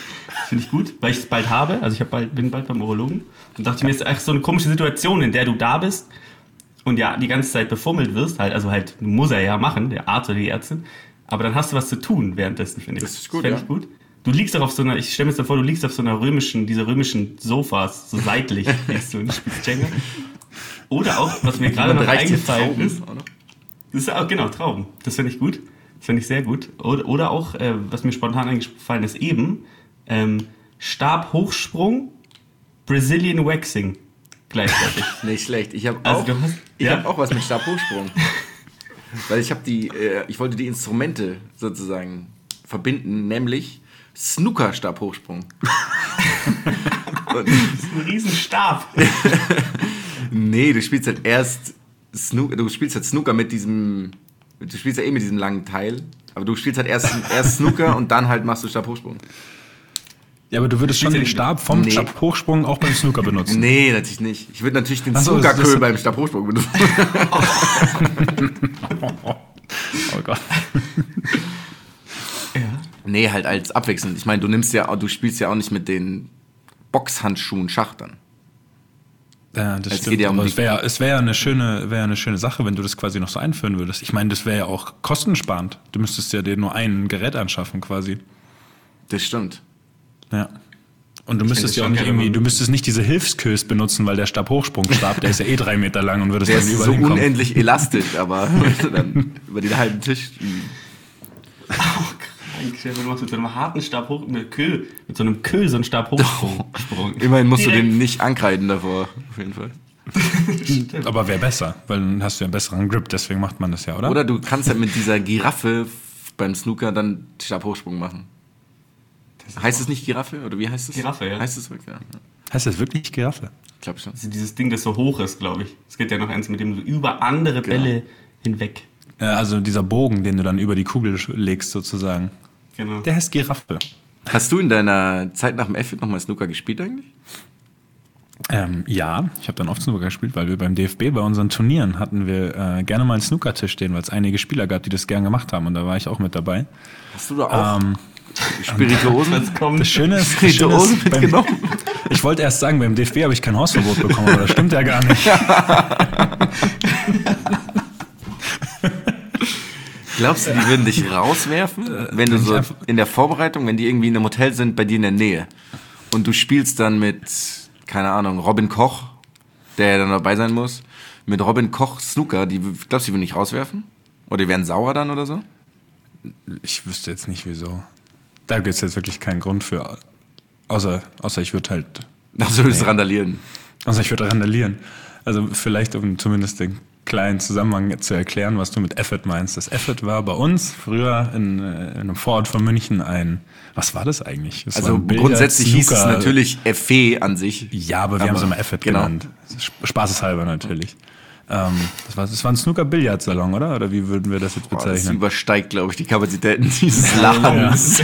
Finde ich gut, weil ich es bald habe. Also ich hab bald, bin bald beim Urologen. Und dachte mir, es ist echt so eine komische Situation, in der du da bist und ja die ganze Zeit befummelt wirst. Halt, also halt, muss er ja machen, der Arzt oder die Ärztin. Aber dann hast du was zu tun währenddessen, finde ich. Das ist gut, das ja. ich gut. Du liegst auch auf so einer, ich stelle mir jetzt vor, du liegst auf so einer römischen, diese römischen Sofas, so seitlich, liegst du und spielst Jenga. Oder auch, was mir gerade noch eingefallen ist, das ist auch, genau, Trauben. Das finde ich gut. Das finde ich sehr gut. Oder, oder auch, äh, was mir spontan eingefallen ist, eben, ähm, Stabhochsprung, Brazilian Waxing gleichzeitig. Nicht schlecht. Ich habe Also auch, du hast- ich ja? hab auch was mit Stabhochsprung. Weil ich habe die, äh, ich wollte die Instrumente sozusagen verbinden, nämlich Snooker-Stabhochsprung. Und, Das ist ein Riesenstab. nee, du spielst halt erst Snooker, du spielst halt Snooker mit diesem, du spielst ja eh mit diesem langen Teil, aber du spielst halt erst, erst Snooker und dann halt machst du Stabhochsprung. Ja, aber du würdest schon den Stab vom Nee. Stabhochsprung auch beim Snooker benutzen. Nee, natürlich nicht. Ich würde natürlich den Ach so, das- Snookerköhl das- beim Stabhochsprung benutzen. Oh Gott. Ja. Nee, halt als abwechselnd. Ich meine, du nimmst ja, du spielst ja auch nicht mit den Boxhandschuhen Schach dann. Ja, das Es stimmt. geht ja um aber die- es wäre es wäre ja eine schöne, wäre ja eine schöne Sache, wenn du das quasi noch so einführen würdest. Ich meine, das wäre ja auch kostensparend. Du müsstest ja dir nur ein Gerät anschaffen quasi. Das stimmt. Ja. Und du müsstest das ja auch schon nicht geil, irgendwie, wenn man- du müsstest nicht diese Hilfskös benutzen, weil der Stabhochsprungstab, der ist ja eh drei Meter lang und würdest Der dann ist überall so hinkommen. unendlich elastisch, aber dann über den halben Tisch. Oh, krank. Du machst mit so einem harten Stab hoch, mit, Köhl, mit so einem Köhl so einen Stab hochsprung. Immerhin musst du Direkt. den nicht ankreiden davor, auf jeden Fall. Aber wäre besser, weil dann hast du ja einen besseren Grip, deswegen macht man das ja, oder? Oder du kannst halt mit dieser Giraffe beim Snooker dann Stabhochsprung machen. Heißt es nicht Giraffe? Oder wie heißt es? Giraffe, ja. Heißt es wirklich? Ja. Heißt das wirklich Giraffe? Ich glaube schon. Also dieses Ding, das so hoch ist, glaube ich. Es gibt ja noch eins, mit dem du über andere Bälle hinweg. Äh, also dieser Bogen, den du dann über die Kugel sch- legst sozusagen. Genau. Der heißt Giraffe. Hast du in deiner Zeit nach dem F I T nochmal Snooker gespielt eigentlich? Ähm, ja, ich habe dann oft Snooker gespielt, weil wir beim D F B bei unseren Turnieren hatten wir äh, gerne mal einen Snookertisch stehen, weil es einige Spieler gab, die das gern gemacht haben und da war ich auch mit dabei. Hast du da auch Ähm, Spirituosen? Was kommt? das Schöne ist, das Schöne Spirituosen ist beim, mitgenommen? ich wollte erst sagen, beim D F B habe ich kein Hausverbot bekommen, aber das stimmt ja gar nicht. Glaubst du, die würden dich rauswerfen, wenn du wenn ich so einfach- in der Vorbereitung, wenn die irgendwie in einem Hotel sind, bei dir in der Nähe und du spielst dann mit, keine Ahnung, Robin Koch, der ja dann dabei sein muss, mit Robin Koch Snooker, die, glaubst du, die würden dich rauswerfen? Oder die wären sauer dann oder so? Ich wüsste jetzt nicht wieso. Da gibt es jetzt wirklich keinen Grund für. Außer, außer ich würde halt. Also würdest du randalieren. Außer ich würde randalieren. Also vielleicht, um zumindest den kleinen Zusammenhang zu erklären, was du mit Effort meinst. Das Effort war bei uns früher in, äh, in einem Vorort von München ein. Was war das eigentlich? Das war Also ein Billard, grundsätzlich hieß es Snooker- natürlich F E an sich. Ja, aber wir Aber, haben es immer Effort genau. genannt. Sp- Spaßeshalber natürlich. Ähm, das, war, das war ein Snooker-Billardsalon, oder? Oder wie würden wir das jetzt Boah, das bezeichnen? übersteigt, glaube ich, die Kapazitäten dieses Ladens.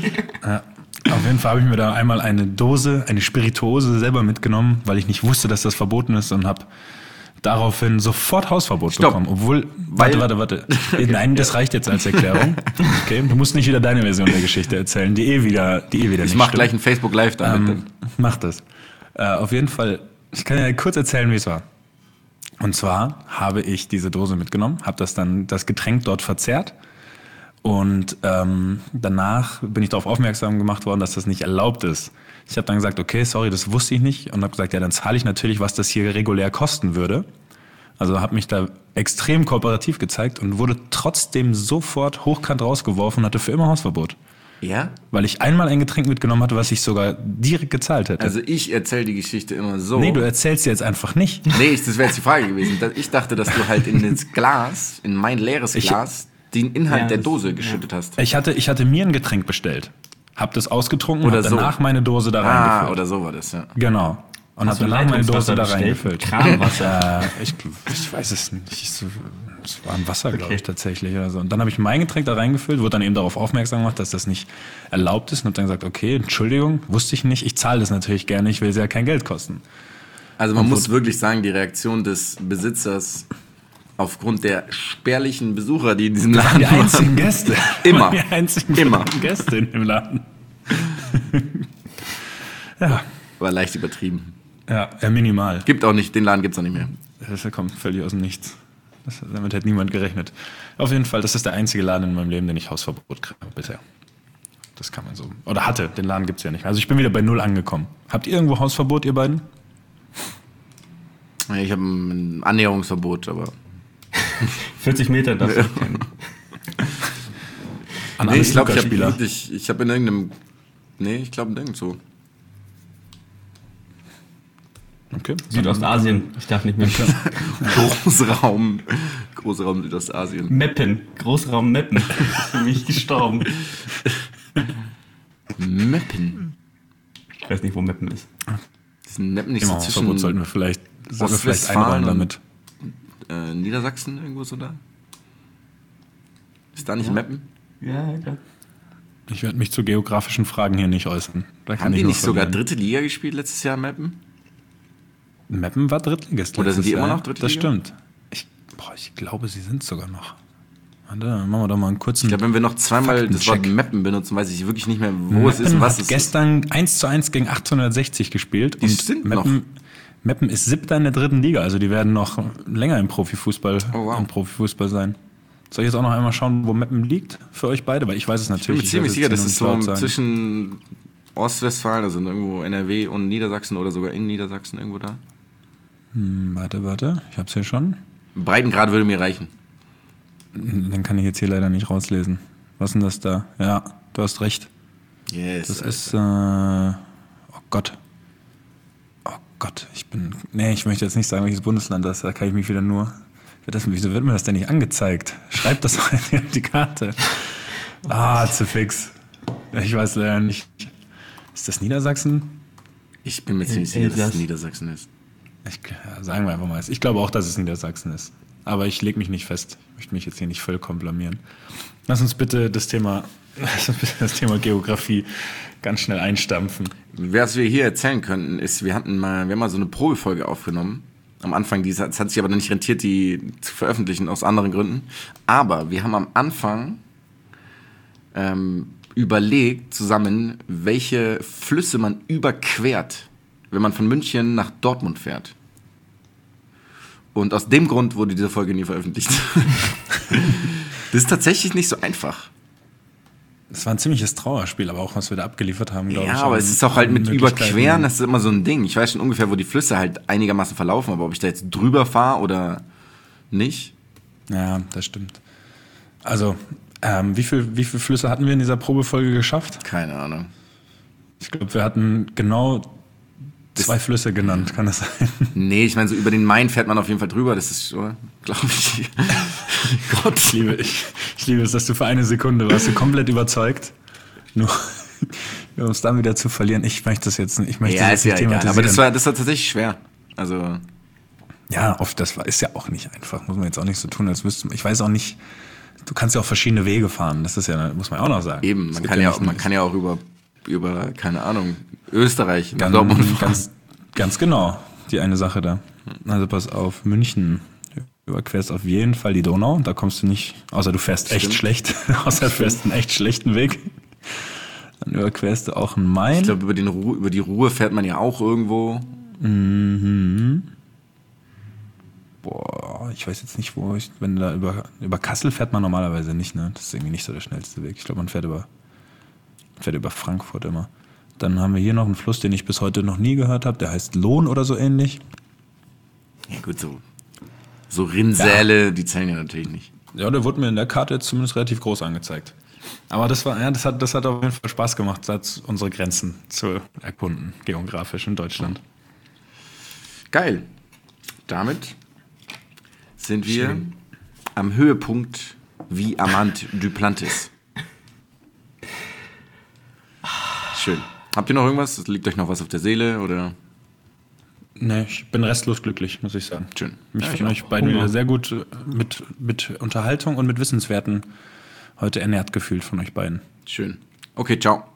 Auf jeden Fall habe ich mir da einmal eine Dose, eine Spirituose selber mitgenommen, weil ich nicht wusste, dass das verboten ist und habe daraufhin sofort Hausverbot Stopp. bekommen. Obwohl, Weil- warte, warte, warte. Nein, das reicht jetzt als Erklärung. Okay, du musst nicht wieder deine Version der Geschichte erzählen, die eh wieder, die eh wieder Ich nicht mach stimmt. gleich ein Facebook Live damit. Ähm, mach das. Äh, auf jeden Fall, ich kann ja kurz erzählen, wie es war. Und zwar habe ich diese Dose mitgenommen, habe das dann, das Getränk dort verzehrt und ähm, danach bin ich darauf aufmerksam gemacht worden, dass das nicht erlaubt ist. Ich habe dann gesagt, okay, sorry, das wusste ich nicht und habe gesagt, ja, dann zahle ich natürlich, was das hier regulär kosten würde. Also habe mich da extrem kooperativ gezeigt und wurde trotzdem sofort hochkant rausgeworfen und hatte für immer Hausverbot. Ja? Weil ich einmal ein Getränk mitgenommen hatte, was ich sogar direkt gezahlt hätte. Also ich erzähle die Geschichte immer so. nee, du erzählst sie jetzt einfach nicht. Nee, ich- das wäre jetzt die Frage gewesen. Dass- Ich dachte, dass du halt in das Glas, in mein leeres Ich- Glas, den Inhalt Ja, der das- Dose ja. geschüttet hast. Ich hatte, ich hatte mir ein Getränk bestellt, hab das ausgetrunken und Oder hab so. danach meine Dose da Ah, reingefüllt. oder so war das, ja. Genau. Und hab Hast du danach meine Dose Leitungswasser da bestellt? reingefüllt. Kranwasser. Äh, ich, ich weiß es nicht. Ich, es war ein Wasser, glaube Okay. ich, tatsächlich. Oder so. Und dann habe ich mein Getränk da reingefüllt, wurde dann eben darauf aufmerksam gemacht, dass das nicht erlaubt ist. Und habe dann gesagt, okay, Entschuldigung, wusste ich nicht. Ich zahle das natürlich gerne, ich will es ja kein Geld kosten. Also man muss wirklich sagen, die Reaktion des Besitzers aufgrund der spärlichen Besucher, die in diesem Laden Die waren. einzigen Gäste. Immer. Die einzigen Immer. Gäste in dem Laden. Ja. War leicht übertrieben. Ja, ja, minimal. Gibt auch nicht, den Laden gibt's auch nicht mehr. Das kommt völlig aus dem Nichts. Das, damit hätte niemand gerechnet. Auf jeden Fall, das ist der einzige Laden in meinem Leben, den ich Hausverbot kriege bisher. Das kann man so. Oder hatte, den Laden gibt's ja nicht mehr. Also ich bin wieder bei Null angekommen. Habt ihr irgendwo Hausverbot, ihr beiden? Ich habe ein Annäherungsverbot, aber... vierzig Meter darfst du nicht kennen. An Nee, ich glaube, ich habe Snookerspieler. ich, ich hab in irgendeinem... Nee, ich glaube nirgendwo. Okay. Südostasien, ich darf nicht mehr. Großraum. Großraum Südostasien. Meppen, Großraum Meppen. Ist für mich gestorben. Meppen. Ich weiß nicht, wo Meppen ist. Das Meppen nicht Im so Hausverbot zwischen sollten wir vielleicht, sollten wir vielleicht Ostwestfalen einräumen und- damit. äh, Niedersachsen irgendwo so da? Ist da nicht Meppen? Ja, ja. Ich werde mich zu geografischen Fragen hier nicht äußern. Da kann Haben ich die nur nicht sogar verlieren. dritte Liga gespielt letztes Jahr in Meppen? Meppen war Drittligist. Oder sind die letztes immer Jahr. noch Dritte Das Liga? stimmt. Ich, boah, ich glaube, sie sind sogar noch. Warte, dann machen wir doch mal einen kurzen. Ich glaube, wenn wir noch zweimal das Wort Faktencheck. Meppen benutzen, weiß ich wirklich nicht mehr, wo es ist und Meppen was hat es ist. gestern eins zu eins gegen achtzehnhundertsechzig gespielt. Die und sind Meppen, Meppen ist siebter in der dritten Liga. Also die werden noch länger im Profifußball, Oh, wow. im Profifußball sein. Soll ich jetzt auch noch einmal schauen, wo Meppen liegt für euch beide? Weil ich weiß es Ich bin natürlich. mir ziemlich werde sicher, jetzt das hier ist nur so laut sagen. zwischen Ostwestfalen, also irgendwo N R W und Niedersachsen oder sogar in Niedersachsen irgendwo da. Hm, warte, warte. Ich hab's hier schon. Breitengrad würde mir reichen. Den kann ich jetzt hier leider nicht rauslesen. Was ist denn das da? Ja, du hast recht. Yes. Das ist, äh, oh Gott. Oh Gott, ich bin, nee, ich möchte jetzt nicht sagen, welches Bundesland das ist, da kann ich mich wieder nur, wird das, wieso wird mir das denn nicht angezeigt? Schreibt das doch auf die Karte. Ah, zu fix. Ich weiß leider nicht. Ist das Niedersachsen? Ich bin mir ziemlich Ey, sicher, dass es das- Niedersachsen ist. Ich, ja, sagen wir einfach mal. Ich glaube auch, dass es Niedersachsen ist. Aber ich lege mich nicht fest. Ich möchte mich jetzt hier nicht vollkommen blamieren. Lass uns bitte das Thema, lass uns bitte das Thema Geografie ganz schnell einstampfen. Was wir hier erzählen könnten, ist, wir hatten mal, wir haben mal so eine Probefolge aufgenommen. Am Anfang, die, es hat sich aber dann nicht rentiert, die zu veröffentlichen, aus anderen Gründen. Aber wir haben am Anfang ähm, überlegt zusammen, welche Flüsse man überquert, wenn man von München nach Dortmund fährt. Und aus dem Grund wurde diese Folge nie veröffentlicht. Das ist tatsächlich nicht so einfach. Das war ein ziemliches Trauerspiel, aber auch was wir da abgeliefert haben, glaube ich. Ja, aber an- es ist auch halt mit an Möglichkeiten. Überqueren, das ist immer so ein Ding. Ich weiß schon ungefähr, wo die Flüsse halt einigermaßen verlaufen, aber ob ich da jetzt drüber fahre oder nicht. Ja, das stimmt. Also, ähm, wie viel, wie viele Flüsse hatten wir in dieser Probefolge geschafft? Keine Ahnung. Ich glaube, wir hatten genau zwei Flüsse genannt, kann das sein? Nee, ich meine, so über den Main fährt man auf jeden Fall drüber, das ist schon, glaube ich. Gott. Ich liebe, ich, ich liebe es, dass du für eine Sekunde warst du komplett überzeugt. Nur, um es dann wieder zu verlieren. Ich möchte das jetzt nicht. Ich möchte Ja, das ist ja nicht egal. Aber das thematisieren. war, das war tatsächlich schwer. Also, Ja, oft, das war, ist ja auch nicht einfach. Muss man jetzt auch nicht so tun, als wüsste man. Ich weiß auch nicht, du kannst ja auch verschiedene Wege fahren. Das ist ja, muss man auch noch sagen. eben, Es man gibt kann ja, nicht auch, man nur- kann ja auch über, über, keine Ahnung, Österreich nach Ganz, Dortmund fahren. ganz, ganz genau, die eine Sache da. Also pass auf, München. Du überquerst auf jeden Fall die Donau. Da kommst du nicht, außer du fährst echt Stimmt. schlecht. außer du fährst einen echt schlechten Weg. Dann überquerst du auch einen Main. Ich glaube, über, den Ru- über die Ruhr fährt man ja auch irgendwo. Mhm. Boah, ich weiß jetzt nicht, wo ich, wenn da über, über Kassel fährt man normalerweise nicht, ne? Das ist irgendwie nicht so der schnellste Weg. Ich glaube, man fährt über, fährt über Frankfurt immer. Dann haben wir hier noch einen Fluss, den ich bis heute noch nie gehört habe. Der heißt Lohn oder so ähnlich. Ja gut, so, so Rinnsale, die zählen ja natürlich nicht. Ja, der wurde mir in der Karte jetzt zumindest relativ groß angezeigt. Aber das war, ja, das hat, das hat auf jeden Fall Spaß gemacht, das unsere Grenzen zu erkunden, geografisch in Deutschland. Geil. Damit sind wir Schön. am Höhepunkt wie Amant Duplantis. Schön. Habt ihr noch irgendwas? Liegt euch noch was auf der Seele oder? Nee, ich bin restlos glücklich, muss ich sagen. Schön. Mich Ja, ich von auch. euch beiden Hunger. wieder sehr gut äh, mit, mit Unterhaltung und mit Wissenswerten heute ernährt gefühlt von euch beiden. Schön. Okay, ciao.